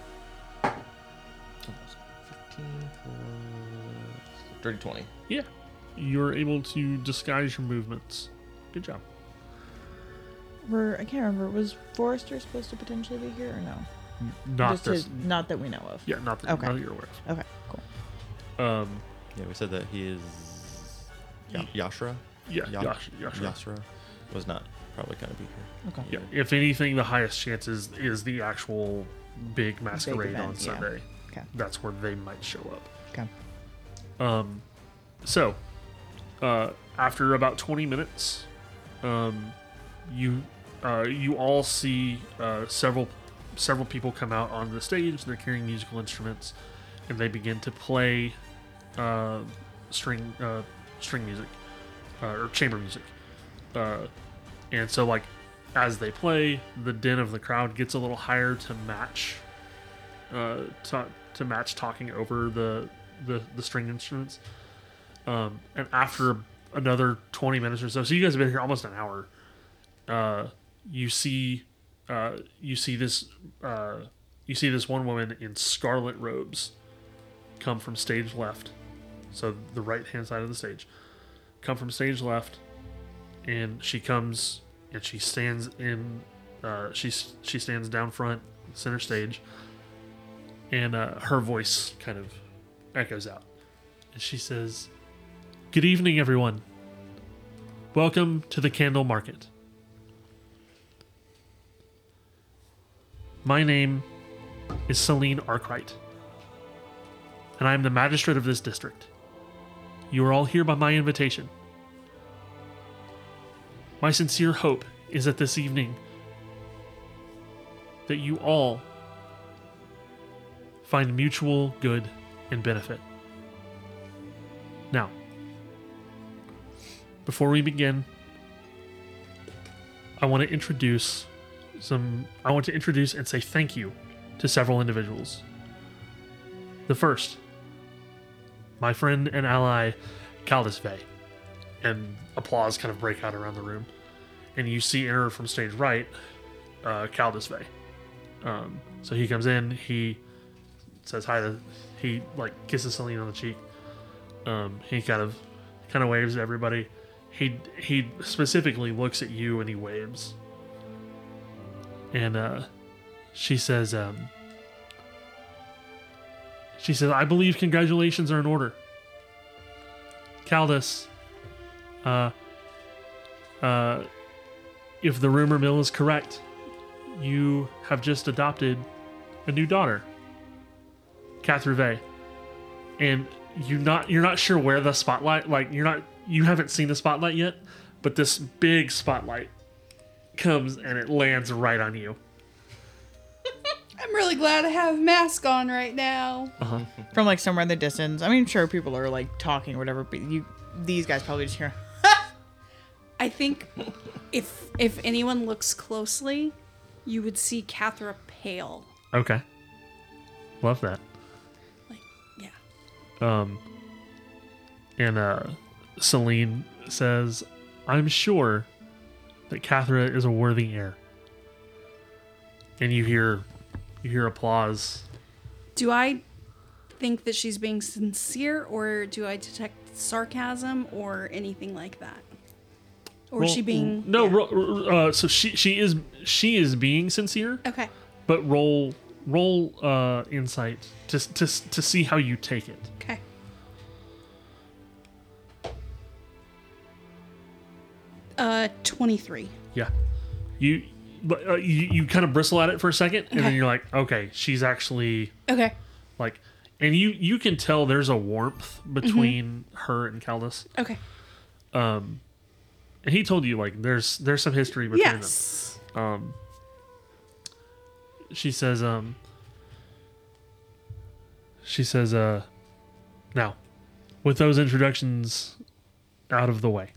fifteen for dirty twenty. Yeah. You're able to disguise your movements. Good job. Were I can't remember. Was Forrester supposed to potentially be here or no? N- Not Just this. his- not that we know of. Yeah, not that, Okay. not that you're aware Okay, cool. of. Um, Yeah, we said that he is Ya- Yashra. yeah, Ya- Yash, Yashra. Yashra was not probably gonna be here. Okay. Yeah, if anything, the highest chances is the actual big masquerade event, on yeah. Sunday. Okay. That's where they might show up. Okay. Um, so, uh, after about twenty minutes, um, you uh, you all see uh, several several people come out on the stage. They're carrying musical instruments, and they begin to play uh, string uh, string music uh, or chamber music. Uh, and so, like, as they play, the din of the crowd gets a little higher to match uh, to, to match talking over the the, the string instruments. Um, and after another twenty minutes or so, so you guys have been here almost an hour. Uh, you see, uh, you see this, uh, you see this one woman in scarlet robes come from stage left, so the right hand side of the stage, come from stage left, and she comes and she stands in, uh, she she stands down front, center stage, and uh, her voice kind of echoes out, and she says, "Good evening, everyone. Welcome to the Candle Market. My name is Celine Arkwright, and I am the magistrate of this district. You are all here by my invitation. My sincere hope is that this evening that you all find mutual good and benefit. Now, before we begin, I want to introduce some I want to introduce and say thank you to several individuals. The first, my friend and ally Caldis Vey. And applause kind of break out around the room. And you see enter from stage right, uh, Caldis Vey. Um, so he comes in, he says hi to, he like kisses Celine on the cheek. Um, he kind of kind of waves at everybody. He he specifically looks at you and he waves. And uh, she says, um, She says, I believe congratulations are in order. Caldus, uh, uh, if the rumor mill is correct, you have just adopted a new daughter, Catherine. And you not you're not sure where the spotlight, like you're not you haven't seen the spotlight yet, but this big spotlight comes and it lands right on you. I'm really glad I have a mask on right now. Uh-huh. From like somewhere in the distance. I mean, sure, people are like talking or whatever, but you, these guys probably just hear. I think if if anyone looks closely, you would see Cathra pale. Okay. Love that. Like, yeah. Um, and uh, Celine says, I'm sure that Cathra is a worthy heir. And you hear, you hear applause. Do I think that she's being sincere, or do I detect sarcasm or anything like that? Or is Roll- she being no? yeah. ro- ro- uh, so she she is she is being sincere, Okay. but roll roll uh, insight to to to see how you take it. Okay. Uh, twenty-three. Yeah, you but uh, you you kind of bristle at it for a second, and then Okay. you're like, okay, she's actually Okay. like, and you you can tell there's a warmth between her and Caldus. Okay. Um, and he told you like there's there's some history between Yes. them. Um, she says um. She says, uh, now, with those introductions out of the way,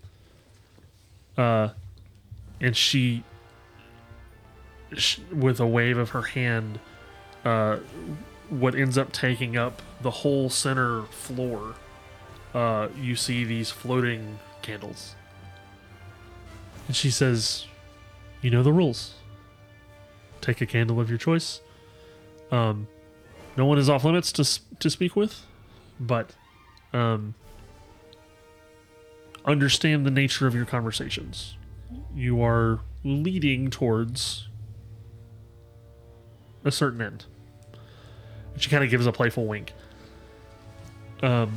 uh, and she, sh- with a wave of her hand, uh, what ends up taking up the whole center floor, uh, you see these floating candles. And she says, you know the rules. Take a candle of your choice. Um, no one is off limits to s- to speak with, but um, understand the nature of your conversations. You are leading towards a certain end. And she kind of gives a playful wink. Um,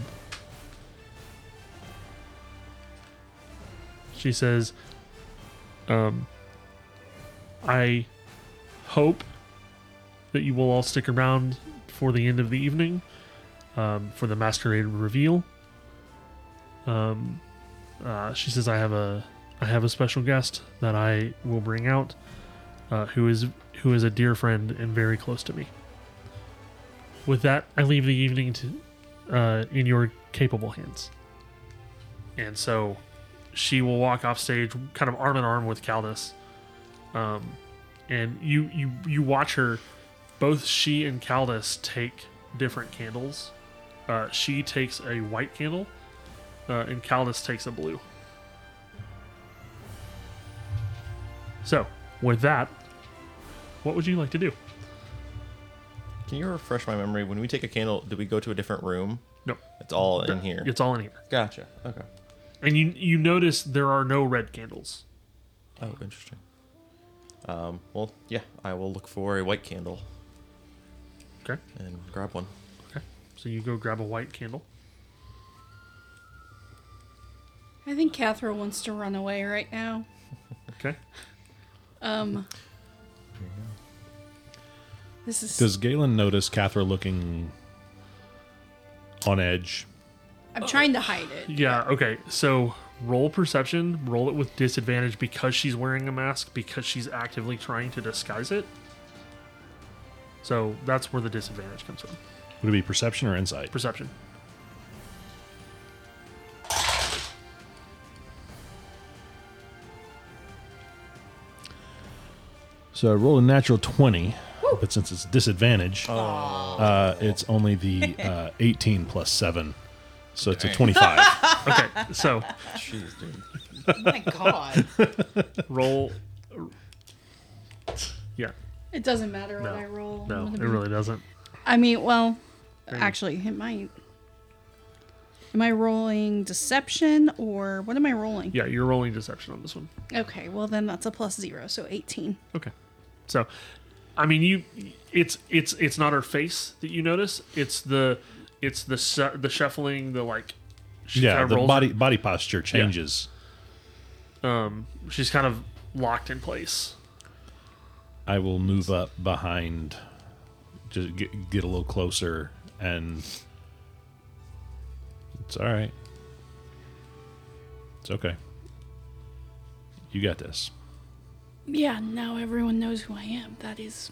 she says, um, I hope that you will all stick around for the end of the evening, um, for the masquerade reveal. Um, uh, she says, "I have a, I have a special guest that I will bring out, uh, who is who is a dear friend and very close to me." With that, I leave the evening to, uh, in your capable hands. And so, she will walk off stage, kind of arm in arm with Caldus, um, and you you you watch her. Both she and Caldus take different candles. Uh, she takes a white candle, uh, and Caldus takes a blue. So, with that, what would you like to do? Can you refresh my memory? When we take a candle, do we go to a different room? No, It's all in here. it's all in here. Gotcha. Okay. And you you notice there are no red candles. Oh, interesting. Um, well, yeah, I will look for a white candle Okay. and grab one. Okay. So you go grab a white candle. I think Cathra wants to run away right now. Okay. Um. This is. Does Galen notice Cathra looking on edge? I'm trying to hide it. Yeah, okay. So roll perception, roll it with disadvantage because she's wearing a mask, because she's actively trying to disguise it. So that's where the disadvantage comes from. Would it be perception or insight? Perception. So I rolled a natural twenty, but since it's disadvantage, uh, it's only the uh, eighteen plus seven. So it's a Dang. twenty-five. Okay, so Jeez, dude. Oh my god. roll. Yeah, It doesn't matter what No. I roll. no, I'm it gonna be- really doesn't. I mean, well, Maybe. actually, it might. Am I rolling deception or what am I rolling? Yeah, you're rolling deception on this one. Okay, well then that's a plus zero, so eighteen. Okay. So I mean, you, it's it's it's not her face that you notice. It's the it's the su- the shuffling, the like. She Yeah, kinda the rolls body her- body posture changes. Um, she's kind of locked in place. I will move up behind, just get, get a little closer, and it's all right. It's okay. You got this. Yeah, now everyone knows who I am. That is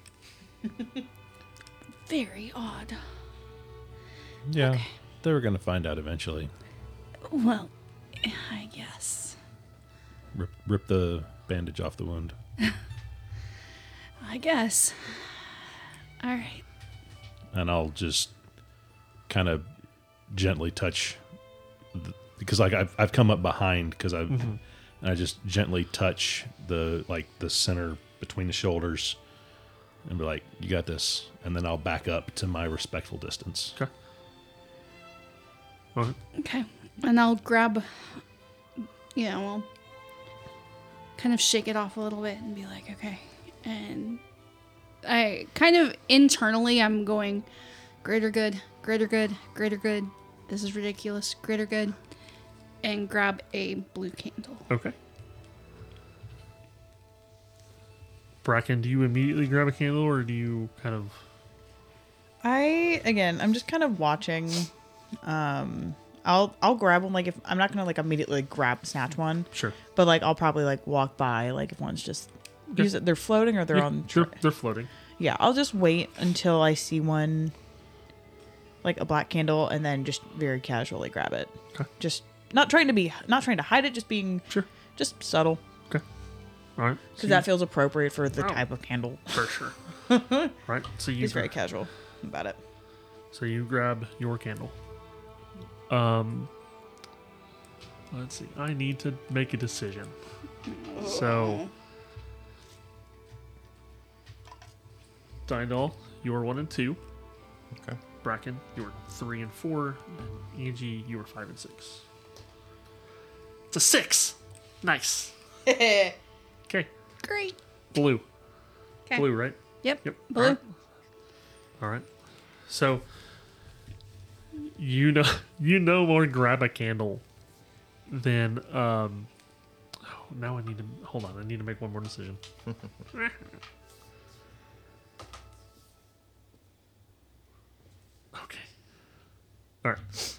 very odd. Yeah, Okay. they were gonna find out eventually. Well, I guess. Rip, rip the bandage off the wound. I guess. All right. And I'll just kind of gently touch, the, because like I've I've come up behind because I've and I just gently touch the like the center between the shoulders, and be like, "You got this," and then I'll back up to my respectful distance. Okay. Okay. Okay. And I'll grab, you know, I'll kind of shake it off a little bit and be like, okay. And I kind of internally, I'm going, greater good, greater good, greater good. This is ridiculous, greater good. And grab a blue candle. Okay. Bracken, do you immediately grab a candle, or do you kind of? I again, I'm just kind of watching. Um, I'll I'll grab one. Like if I'm not gonna like immediately grab snatch one, Sure. but like I'll probably like walk by. Like if one's just Okay. use it, they're floating or they're Yeah, on. sure, tra- they're floating. Yeah, I'll just wait until I see one, like a black candle, and then just very casually grab it. Okay. Just not trying to be, not trying to hide it, just being Sure. just subtle, Okay. All right. because that feels appropriate for the Oh. type of candle. for sure. Right. So you He's very gra- casual about it. so you grab your candle. Um. Let's see. I need to make a decision. So. Dindal, you're one and two. Okay. Bracken, you were three and four. And Angie, you were five and six. It's a six. Nice. Okay. Great. Blue. Okay. Blue, right? Yep. Yep. Blue. All right. All right. So you know you no more grab a candle than um. Oh, now I need to hold on. I need to make one more decision. Okay. All right.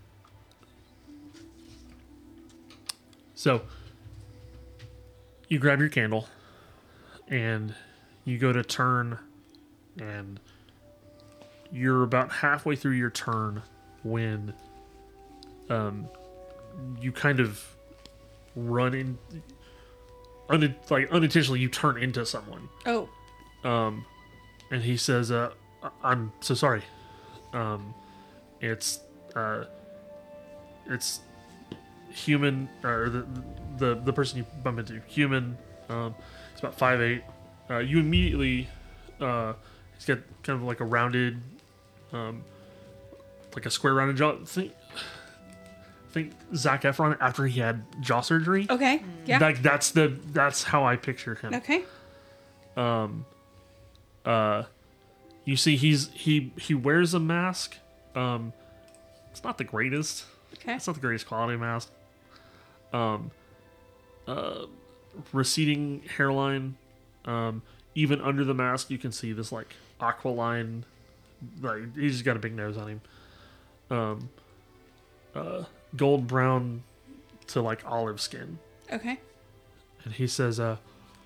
So you grab your candle and you go to turn, and you're about halfway through your turn when um you kind of run in un- like unintentionally you turn into someone. Oh. Um and he says, uh I- I'm so sorry. Um it's uh it's human, or the the the person you bump into, human. Um it's about five eight. Uh you immediately uh he's got kind of like a rounded um like a square rounded jaw. Think think Zac Efron after he had jaw surgery. Okay. Yeah. Like that's the that's how I picture him. Okay. Um uh you see he's he he wears a mask. Um it's not the greatest. Okay. It's not the greatest quality mask. Um uh receding hairline. Um even under the mask you can see this like aquiline, like he's just got a big nose on him. Um uh gold brown to like olive skin. Okay. And he says, uh,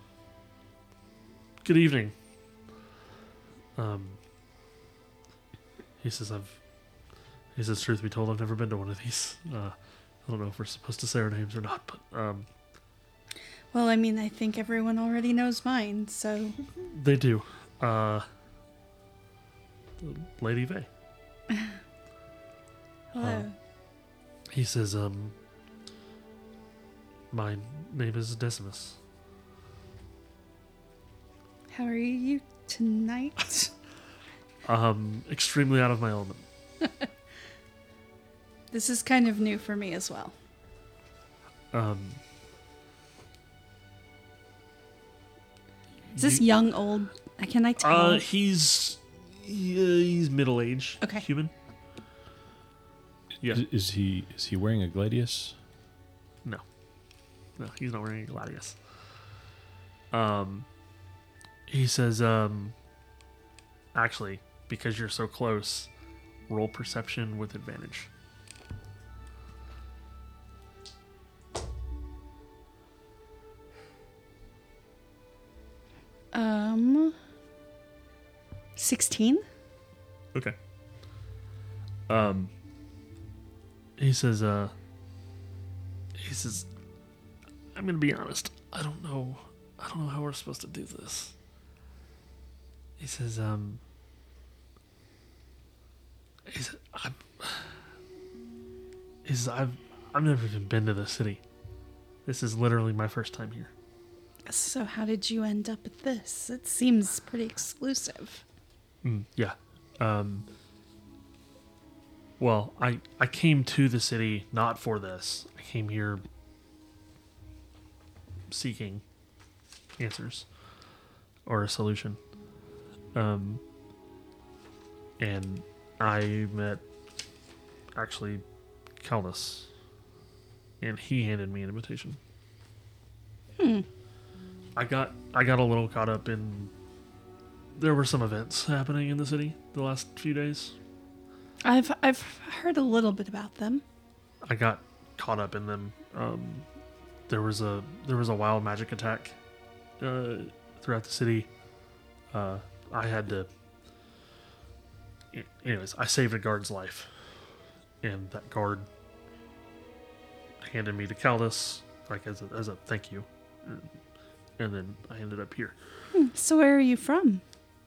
good evening. Um, he says, I've, he says, truth be told, I've never been to one of these. Uh, I don't know if we're supposed to say our names or not, but, um, Well, I mean, I think everyone already knows mine, so. they do. Uh, Lady Vey. Hello. He says, um, my name is Decimus. How are you tonight? Um, extremely out of my element. This is kind of new for me as well. Um, Is this you- young, old? Can I tell? Uh, he's he, uh, he's middle aged. Okay. Human. Yeah. Is, is he is he wearing a gladius? No. No, he's not wearing a gladius. Um, he says, um, actually, because you're so close, roll perception with advantage. Um, sixteen. Okay. Um, he says, uh, he says, I'm gonna be honest. I don't know. I don't know how we're supposed to do this. He says, um, he said, I'm, he says, I've, I've never even been to the city. This is literally my first time here. So how did you end up at this? It seems pretty exclusive. Mm, yeah. Um, well, I, I came to the city not for this. I came here seeking answers or a solution. Um, and I met actually Calnus, and he handed me an invitation. Hmm. I got I got a little caught up in. There were some events happening in the city the last few days. I've I've heard a little bit about them. I got caught up in them. Um, there was a there was a wild magic attack uh, throughout the city. Uh, I had to. Anyways, I saved a guard's life, and that guard handed me to Caldas, like as a, as a thank you, and, and then I ended up here. Hmm. So where are you from?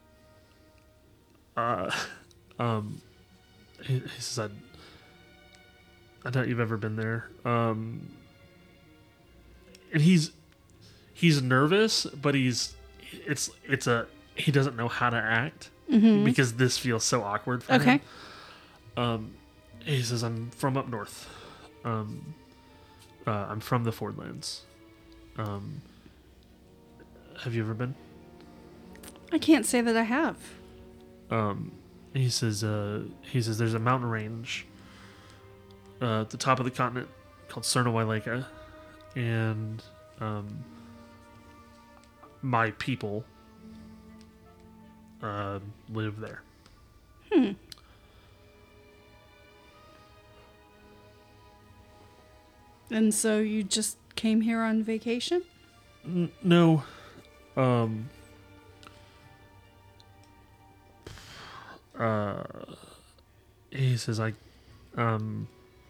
Uh, um, he, he says, I, I doubt you've ever been there. Um, and he's, he's nervous, but he's, it's, it's a, he doesn't know how to act Mm-hmm. because this feels so awkward for Okay. him. Um, he says, I'm from up north. Um, uh, I'm from the Fordlands. Um, have you ever been? I can't say that I have. Um, he says, uh, he says, there's a mountain range uh, at the top of the continent called Cernawaileka, and um, my people uh, live there. Hmm. And so you just came here on vacation? N- no, um, uh, he says, I, um,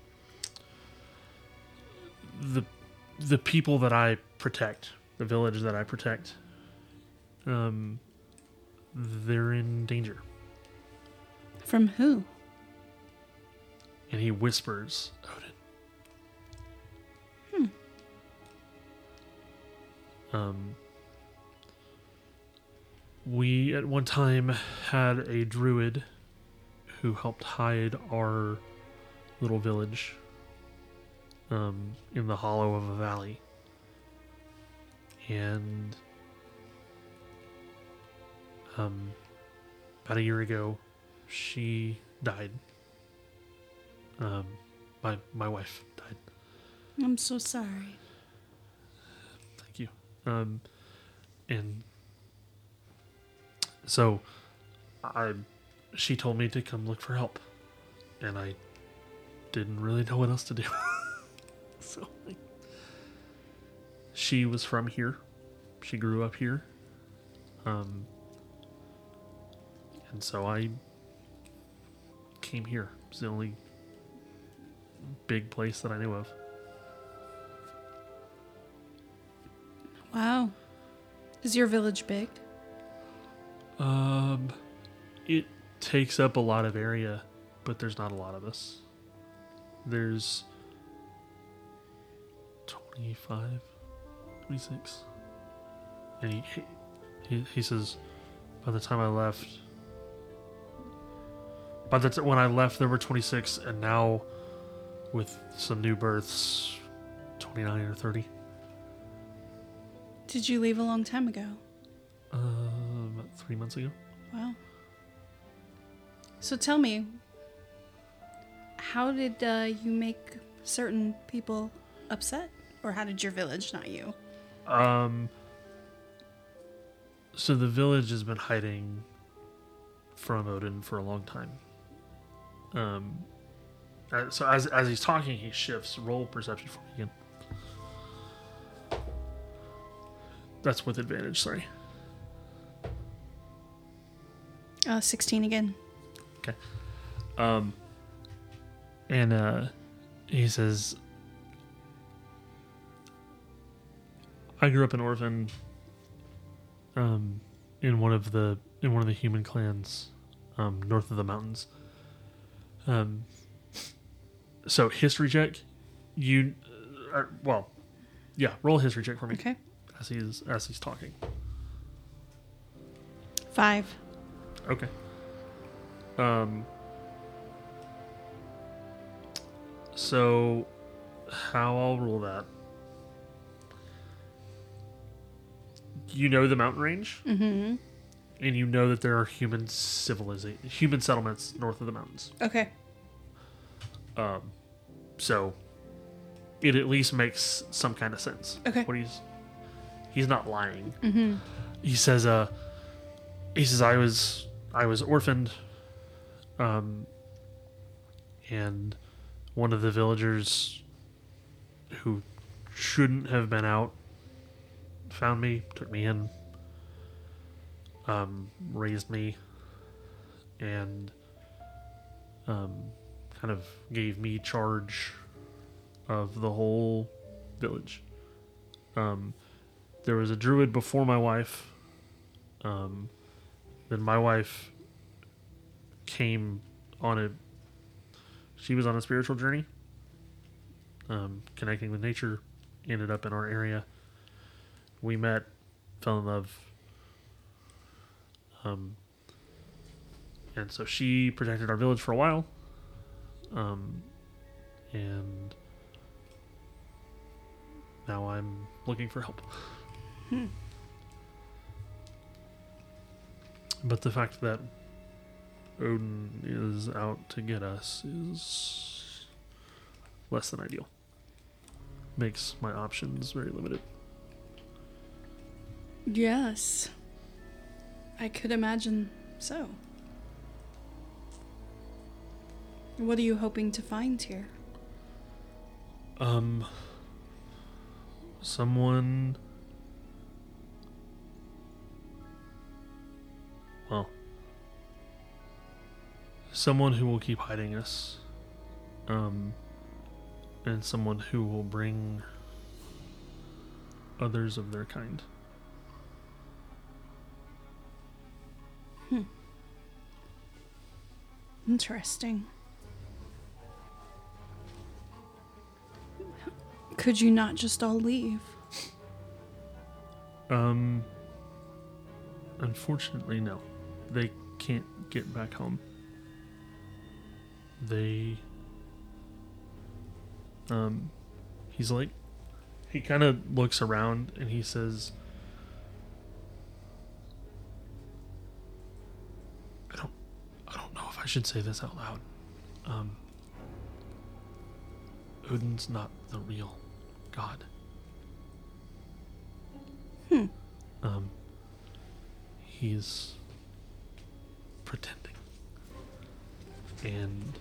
the, the people that I protect, the village that I protect, um, they're in danger. From who? And he whispers, Odin. Hmm. Um, we at one time had a druid who helped hide our little village um, in the hollow of a valley. And um, about a year ago, she died. Um, my my wife died. I'm so sorry. Thank you. Um, and so I, she told me to come look for help, and I didn't really know what else to do. So like, she was from here. She grew up here. Um, and so I came here. It's the only big place that I knew of. Wow. Is your village big? Um, it takes up a lot of area, but there's not a lot of us. There's twenty-five, twenty-six. And he, he, he says, by the time I left, by the t- when I left, there were twenty-six, and now, with some new births, twenty-nine or thirty. Did you leave a long time ago? Um, three months ago. Wow. So tell me, how did uh, you make certain people upset? Or how did your village, not you? Um. So the village has been hiding from Odin for a long time. Um. uh, So as as he's talking, he shifts. Roll perception for me again. That's with advantage. Sorry. Uh, sixteen again. Okay. Um. And uh, he says, "I grew up an orphan. Um, in one of the in one of the human clans, um, north of the mountains. Um. So history check, you, uh, well, yeah, roll a history check for me Okay. as he's as he's talking. Five. Okay. Um. So, how I'll rule that. You know the mountain range, Mm-hmm. and you know that there are human civilization, human settlements north of the mountains. Okay. Um, so it at least makes some kind of sense. Okay. What he's he's not lying. Mm-hmm. He says, uh, he says I was I was orphaned, um, and one of the villagers who shouldn't have been out found me, took me in, um, raised me, and um, kind of gave me charge of the whole village. Um, there was a druid before my wife. Um, then my wife came on a. She was on a spiritual journey, um, connecting with nature. Ended up in our area. We met, fell in love. Um, and so she protected our village for a while. Um, and now I'm looking for help. Hmm. But the fact that Odin is out to get us is less than ideal. Makes my options very limited. Yes. I could imagine so. What are you hoping to find here? Um, someone. Well, someone who will keep hiding us. Um, and someone who will bring others of their kind. Interesting. Could you not just all leave? Um, unfortunately, no. They can't get back home. They, um, he's like, he kind of looks around and he says, I don't, I don't know if I should say this out loud. Um, Odin's not the real God. Hmm. Um, he's pretending. And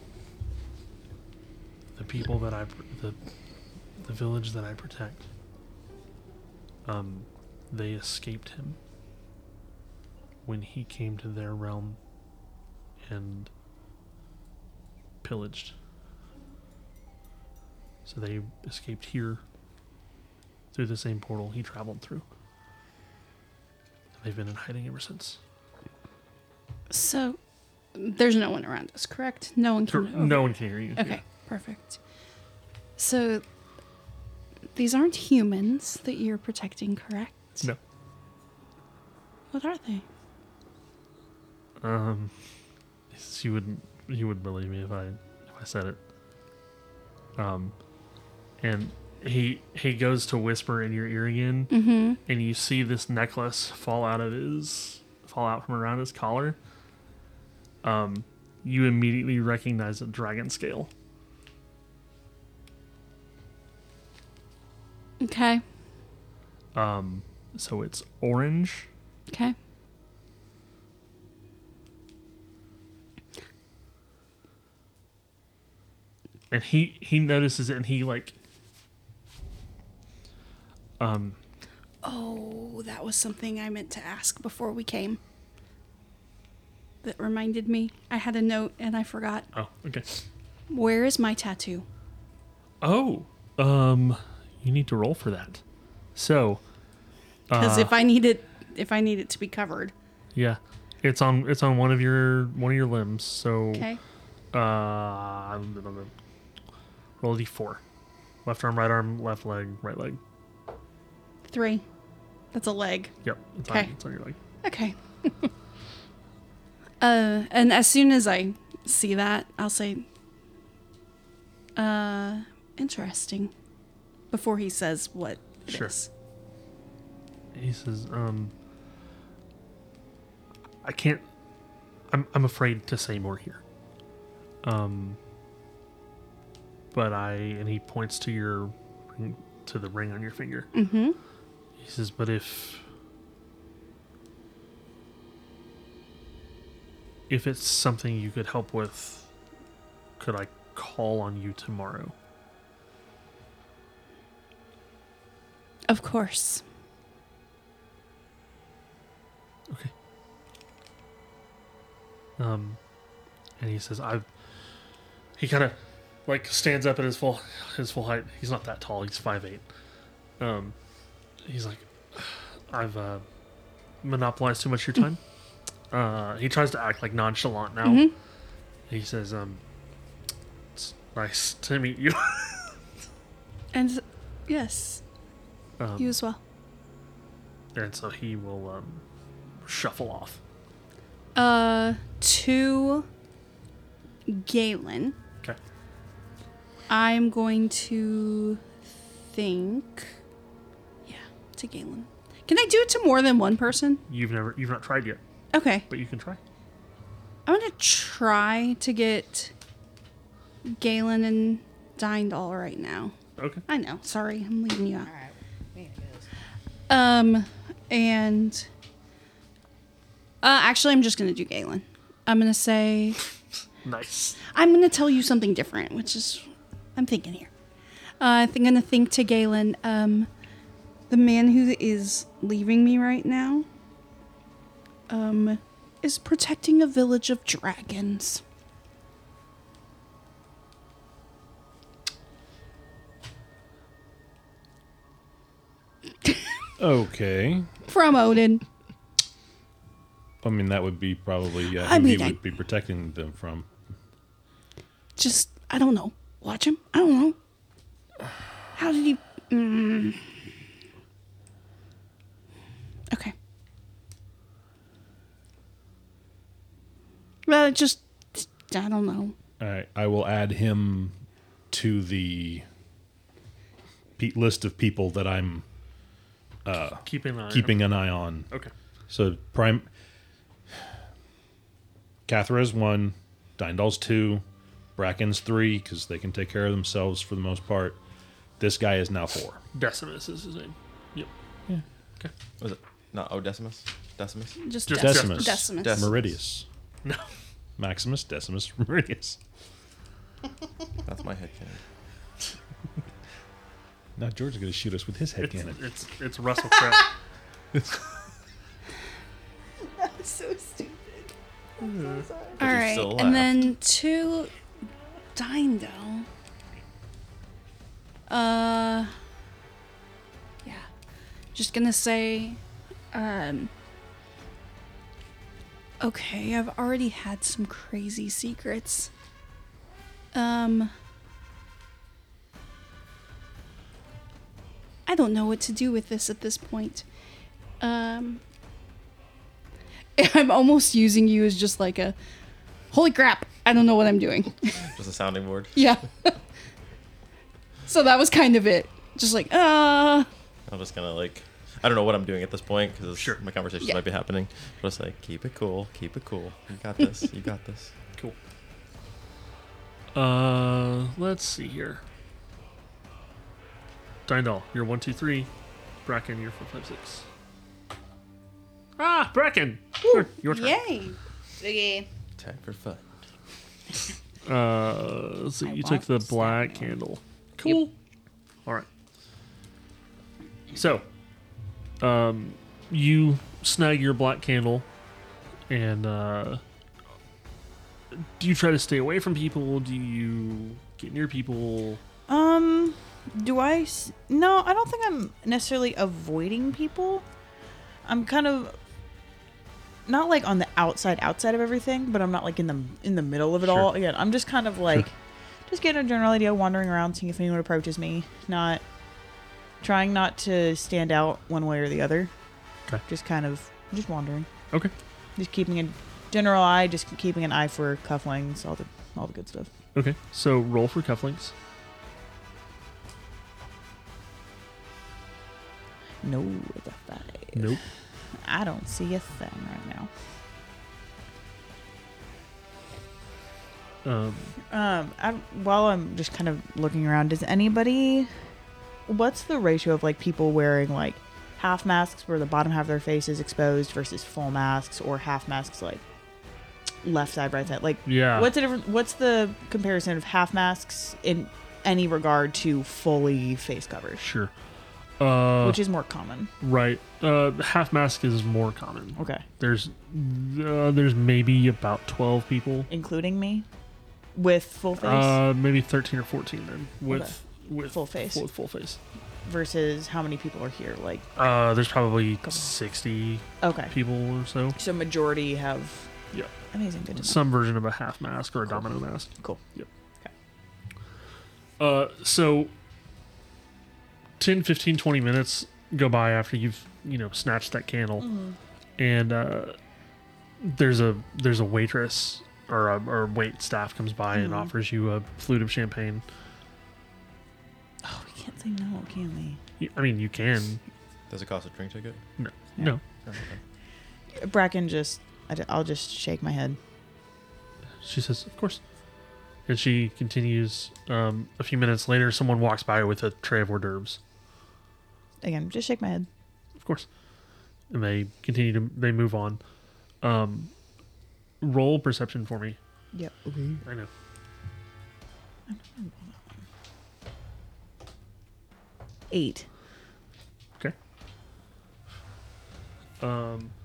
the people that I, pr- the, the village that I protect, um, they escaped him when he came to their realm and pillaged. So they escaped here through the same portal he traveled through. And they've been in hiding ever since. So, there's no one around us, correct? No one Cor- can. No one can hear you. Okay, Yeah. perfect. So, these aren't humans that you're protecting, correct? No. What are they? Um, you wouldn't you wouldn't believe me if I if I said it. Um, and he he goes to whisper in your ear again, Mm-hmm. and you see this necklace fall out of his call out from around his collar, um, you immediately recognize a dragon scale. Okay. Um, so it's orange. Okay. And he he notices it, and he like um Oh, that was something I meant to ask before we came. That reminded me. I had a note and I forgot. oh okay Where is my tattoo? oh um you need to roll for that. So Because uh, if I need it, if I need it to be covered. yeah, it's on it's on one of your one of your limbs. So Okay. uh roll a d four. Left arm, right arm, left leg, right leg. Three. That's a leg. Yep, it's, Okay. on, it's on your leg. Okay. uh, and as soon as I see that, I'll say, uh, interesting. Before he says what it Sure. is. He says, um, I can't, I'm, I'm afraid to say more here. Um, but I, and he points to your, to the ring on your finger. Mm-hmm. He says, but if, if it's something you could help with, could I call on you tomorrow? Of course. Okay. Um, and he says, "I've." He kind of like stands up at his full his full height. He's not that tall. He's five eight. Um, he's like, "I've uh, monopolized too much of your time." Uh, he tries to act like nonchalant now. Mhm. He says, "Um, it's nice to meet you." And yes, um, you as well. and so he will um, shuffle off. Uh, to Galen. Okay. I'm going to think. Yeah, to Galen. Can I do it to more than one person? You've never you've not tried yet, Okay. but you can try. I'm going to try to get Galen and Dindal right now. Okay. I know. Sorry, I'm leaving you out. All right. We need to do this. Um, and uh, actually, I'm just gonna do Galen. I'm gonna say Nice. I'm gonna tell you something different, which is I'm thinking here. Uh, I'm gonna think to Galen. Um, the man who is leaving me right now, um, is protecting a village of dragons. Okay. From Odin. I mean, that would be probably uh, I who mean, he I- would be protecting them from. Just I don't know. Watch him. I don't know. How did he? Mm. Okay. Well, just I don't know. All right, I will add him to the pe- list of people that I'm Keeping an eye. keeping an eye on. Okay. So prime, Cathra's one, Dindal's two, Bracken's three because they can take care of themselves for the most part. This guy is now four. Decimus is his name. Yep. Okay. Was it not oh Decimus? Decimus? Just, Just Decimus. Decimus. Dec- Meridius. No. Maximus Decimus Meridius. That's my headcanon. Now George is going to shoot us with his head It's, cannon. it's it's Russell Crowe. That's so stupid. All he's right, still and alive. then to Dindo. Uh, yeah, just gonna say, um, okay, I've already had some crazy secrets. Um, I don't know what to do with this at this point. Um, I'm almost using you as just like a, holy crap, I don't know what I'm doing. Just a sounding board. Yeah. So that was kind of it. Just like, uh, I'm just gonna like I don't know what I'm doing at this point because Sure. my conversations Yeah. might be happening. But it's like, keep it cool, keep it cool. You got this. You got this. Cool. Uh, let's see here. Dindal, you're one, two, three. Bracken, you're four, five, six. Ah, Bracken! Your, your turn. Yay! Okay. Time for fun. Uh, so I you took want the stamina. black candle. Cool. All right. So, um, you snag your black candle, and uh, do you try to stay away from people? Do you get near people? Um, do I? S- no, I don't think I'm necessarily avoiding people. I'm kind of not like on the outside, outside of everything, but I'm not like in the in the middle of it Sure. all. Again, I'm just kind of like, just getting a general idea, wandering around, seeing if anyone approaches me. Not trying not to stand out one way or the other. Okay. Just kind of just wandering. Okay. Just keeping a general eye, just keeping an eye for cufflinks, all the all the good stuff. Okay. So roll for cufflinks. No, the five. Nope. I don't see a thing right now. Um, Um, I, while I'm just kind of looking around, does anybody? What's the ratio of like people wearing like half masks where the bottom half of their face is exposed versus full masks, or half masks like left side, right side? Like, yeah. what's the different? What's the comparison of half masks in any regard to fully face covers, Sure. Uh, which is more common? right. Uh, half mask is more common. Okay, There's, uh, there's maybe about twelve people. including me, with full face Uh, maybe thirteen or fourteen then with Okay. with Full face. Full, full face. versus how many people are here? Like, Uh, there's probably Couple. sixty okay, people or so. so majority have. Yeah. Amazing, good to know. Some version of a half mask or a domino mask. Cool. Uh, so ten, fifteen, twenty minutes go by after you've, you know, snatched that candle, Mm-hmm. and uh, there's a there's a waitress or a or wait staff comes by and Mhm. offers you a flute of champagne. Oh, we can't say no, can we? Y- I mean, you can. Does it cost a drink ticket? No. Yeah. No. Oh, okay. Bracken just, I d- I'll just shake my head. She says, "Of course." And she continues. Um, a few minutes later, someone walks by with a tray of hors d'oeuvres. Again, just shake my head. Of course. And they continue to. They move on. Um, roll perception for me. Yep. Okay. I know. Eight. Um,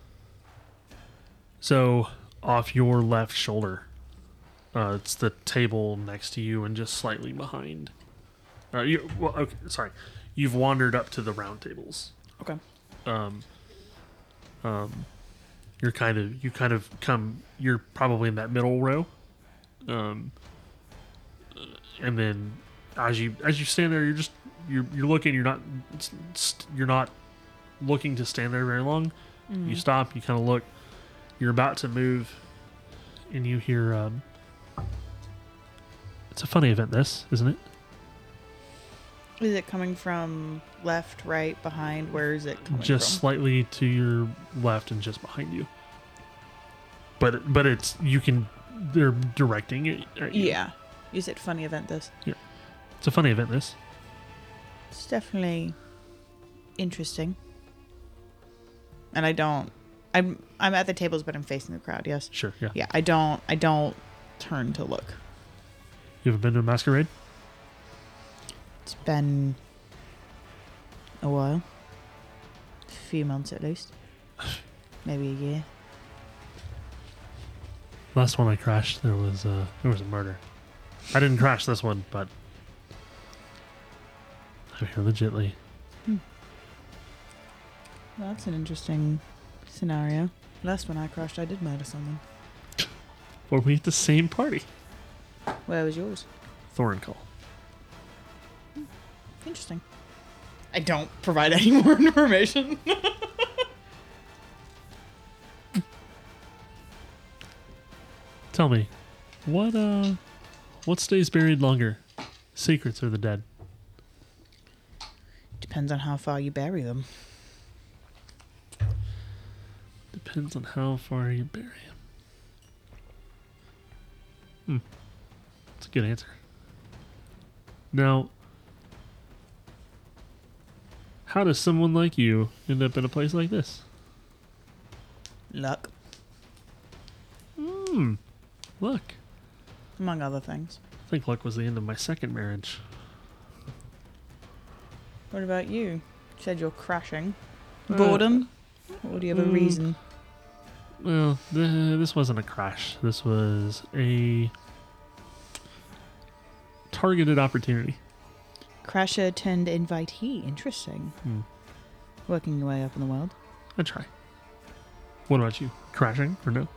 so off your left shoulder, uh, it's the table next to you and just slightly behind. Uh, you well, okay, sorry, you've wandered up to the round tables. Okay. Um, um, you're kind of you kind of come. You're probably in that middle row. Um, and then as you as you stand there, you're just you're you're looking. You're not you're not looking to stand there very long. You stop, you kind of look, you're about to move, and you hear, um, it's a funny event, this, isn't it? Is it coming from left, right, behind? Where is it coming Just from? slightly to your left and just behind you. But but it's, you can, they're directing it at you. Yeah. You said funny event this. It's a funny event, this. It's definitely interesting. And I don't, I'm I'm at the tables, but I'm facing the crowd. Yes. Sure, yeah. Yeah. I don't I don't turn to look. You ever been to a masquerade? It's been a while, a few months at least, maybe a year. Last one I crashed, there was, uh, there was a murder. I didn't crash this one, but I'm here legitly. Well, that's an interesting scenario. Last when I crashed, I did murder someone. Were we at the same party? Where was yours? Thorin Call. Interesting. I don't provide any more information. Tell me, what uh, what stays buried longer, secrets or the dead? Depends on how far you bury them. Depends on how far you bury him. Hmm. That's a good answer. Now, how does someone like you end up in a place like this? Luck, Hmm. Look. among other things. I think luck was the end of my second marriage. What about you? You said you're crashing. Uh, Boredom? Or do you have a mm, reason? Well, th- this wasn't a crash. This was a targeted opportunity. Crasher turned invitee. Interesting. Hmm. Working your way up in the world. I try. What about you? Crashing or no?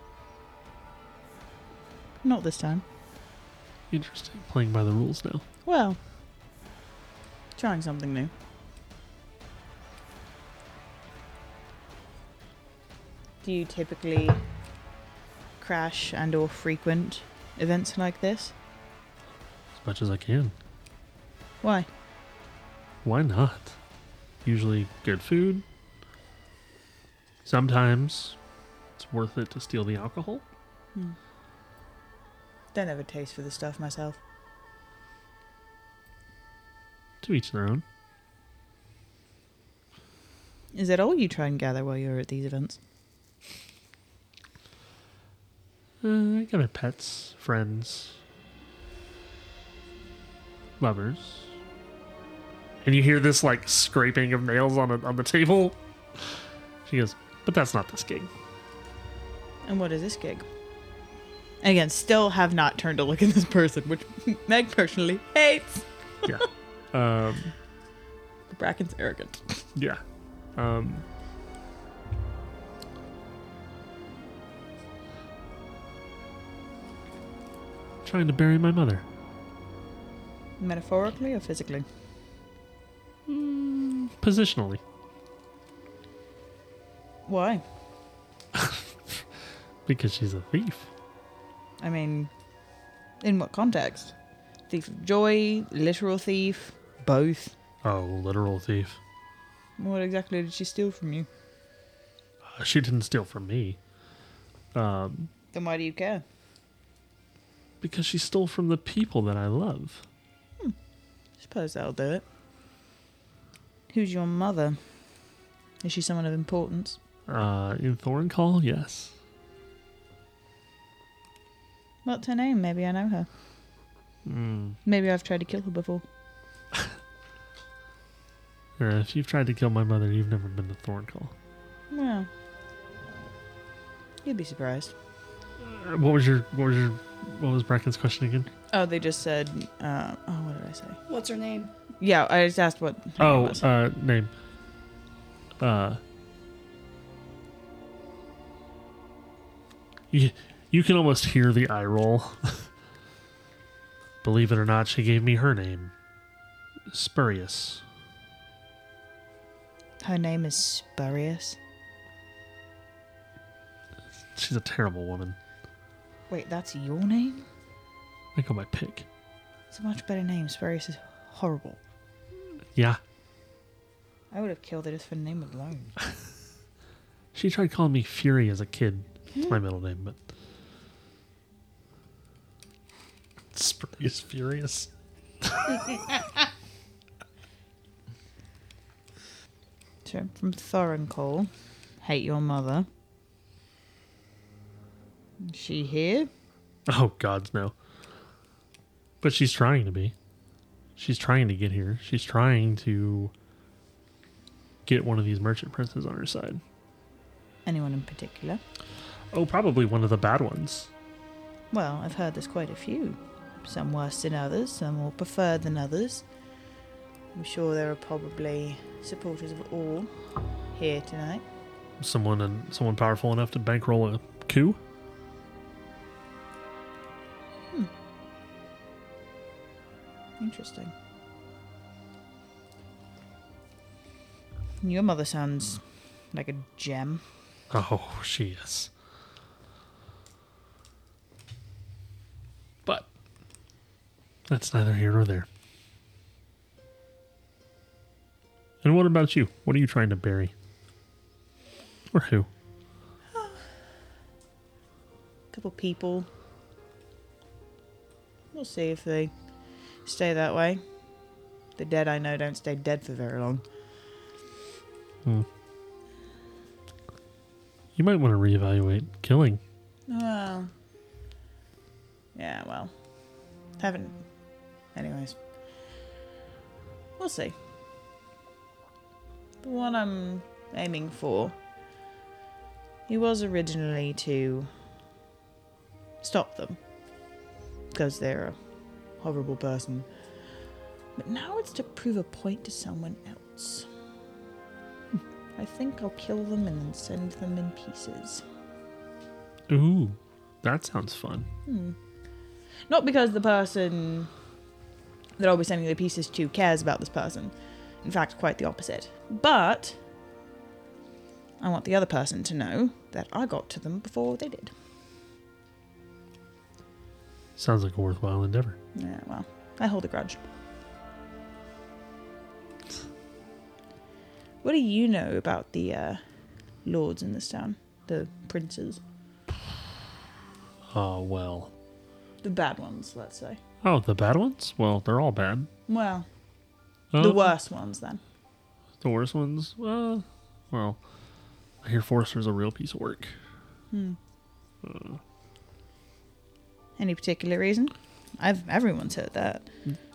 Not this time. Interesting. Playing by the rules now. Well, trying something new. Do you typically crash and or frequent events like this? As much as I can. Why? Why not? Usually good food. Sometimes it's worth it to steal the alcohol. Hmm. Don't have a taste for the stuff myself. To each their own. Is that all you try and gather while you're at these events? Uh, I got pets, friends, lovers. And you hear this like scraping of nails on a, on the table. She goes, but that's not this gig. And what is this gig? And again, still have not turned to look at this person, which Meg personally hates. Yeah. Um, Bracken's arrogant. yeah. Um, trying to bury my mother. Metaphorically or physically? Mm, positionally. Why? Because she's a thief. I mean, in what context? Thief of joy, literal thief, both. Oh, literal thief. What exactly did she steal from you? Uh, she didn't steal from me. Um, Then why do you care? because she stole from the people that I love. Suppose that'll do it. Who's your mother? Is she someone of importance? Uh, in Thorncall, yes. What's her name? Maybe I know her. Mm. Maybe I've tried to kill her before. Uh, if you've tried to kill my mother, you've never been to Thorncall. Well, you'd be surprised. Uh, what was your what was your what was Bracken's question again? Oh, they just said, uh, oh, what did I say? What's her name? Yeah, I just asked what her name Oh, was. uh, name. Uh, you you can almost hear the eye roll. Believe it or not, she gave me her name, Spurious. Her name is Spurious. She's a terrible woman. Wait, that's your name? I go by Pig. It's a much better name. Spurious is horrible. Yeah. I would have killed it just for the name alone. She tried calling me Fury as a kid. It's my middle name, but Spurious Furious. So, from Thorencall, hate your mother. Is she here? Oh, gods, no. But she's trying to be. She's trying to get here. She's trying to get one of these merchant princes on her side. Anyone in particular? Oh, probably one of the bad ones. Well, I've heard there's quite a few. Some worse than others, some more preferred than others. I'm sure there are probably supporters of all here tonight. Someone and someone powerful enough to bankroll a coup. Interesting. Your mother sounds like a gem. Oh, she is. But that's neither here nor there. And what about you? What are you trying to bury? Or who? couple people. We'll see if they stay that way. The dead I know don't stay dead for very long. Hmm. You might want to reevaluate killing. Well, yeah, well, haven't. Anyways, we'll see. The one I'm aiming for, he was originally to stop them because they're a horrible person, but now it's to prove a point to someone else. I think I'll kill them and then send them in pieces. Ooh, that sounds fun. Hmm. Not because the person that I'll be sending the pieces to cares about this person. In fact, quite the opposite. But I want the other person to know that I got to them before they did. Sounds like a worthwhile endeavor. Yeah, well, I hold a grudge. What do you know about the uh, lords in this town? The princes? Oh, well. The bad ones, let's say. Oh, the bad ones? Well, they're all bad. Well, Uh, the worst ones then. The worst ones? Uh, well, I hear Forrester's a real piece of work. Hmm. Uh, Any particular reason? I've everyone's heard that.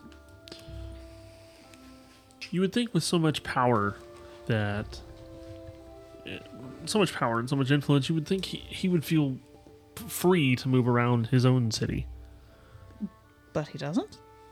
you would think with so much power that... eh, so much power and so much influence, you would think he, he would feel f- free to move around his own city. But he doesn't.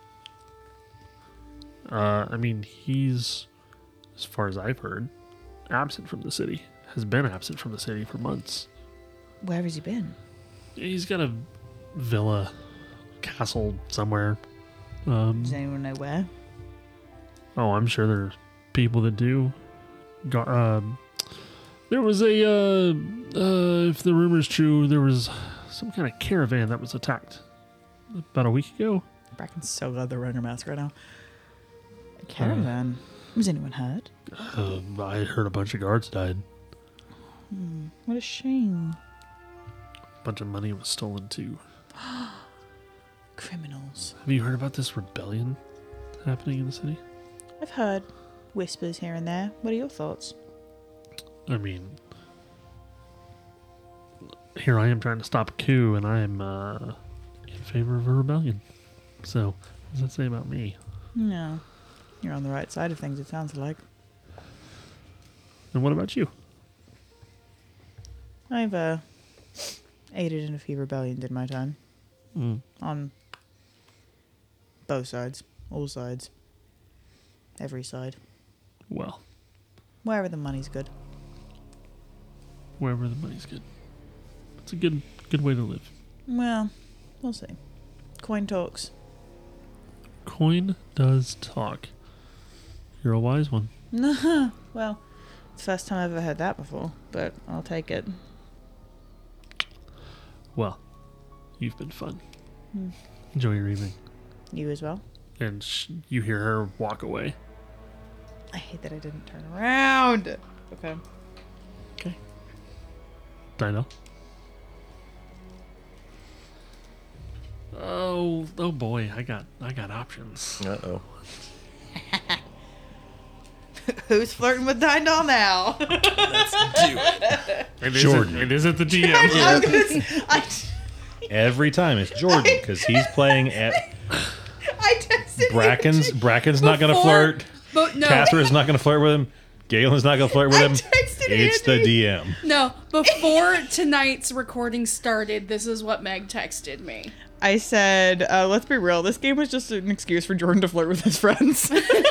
Uh, I mean, he's, as far as I've heard, absent from the city. Has been absent from the city for months. Where has he been? He's got a villa, castle somewhere. Um, Does anyone know where? oh, I'm sure there's people that do. Gar- um, there was a, uh, uh, if the rumor's true, there was some kind of caravan that was attacked about a week ago. Bracken's so glad they're wearing a mask right now. A caravan. Was anyone hurt? Uh, I heard a bunch of guards died. Hmm, what a shame. A bunch of money was stolen too. Criminals. Have you heard about this rebellion happening in the city? I've heard whispers here and there. What are your thoughts? I mean, here I am trying to stop a coup, and I am uh, in favor of a rebellion. So, what does that say about me? No. You're on the right side of things, it sounds like. And what about you? I've uh, aided in a few rebellions in my time. Mm. On both sides. All sides. Every side. Well, Wherever the money's good. wherever the money's good. It's a good good way to live. Well, we'll see. Coin talks. Coin does talk. You're a wise one. Well, it's the first time I've ever heard that before, but I'll take it. Well, you've been fun. Hmm. Enjoy your evening. You as well? And sh- you hear her walk away. I hate that I didn't turn around. Okay. Okay. Dino. Oh, oh boy, I got I got options. Uh oh. Who's flirting with Dindal now? It Jordan. Isn't, it isn't the G M. I'm gonna s- I, Every time it's Jordan because he's playing at I texted Bracken's. him. Bracken's not going to Before- flirt. But no, Catherine's not going to flirt with him. Galen's not going to flirt with I him. texted It's the Andy. D M. no. Before tonight's recording started, this is what Meg texted me. I said, uh, let's be real. This game was just an excuse for Jordan to flirt with his friends.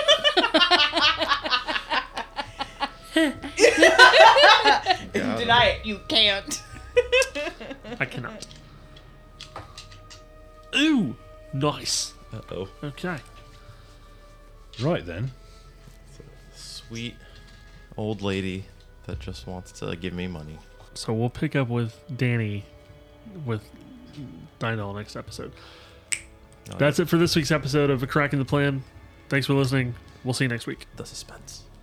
Deny it. You can't. I cannot. Ooh, nice. Uh oh. Okay. Right then. Sweet old lady that just wants to give me money. So we'll pick up with Danny with Dino next episode. Oh, That's it for this week's episode of A Crack in the Plan. Thanks for listening. We'll see you next week. The suspense.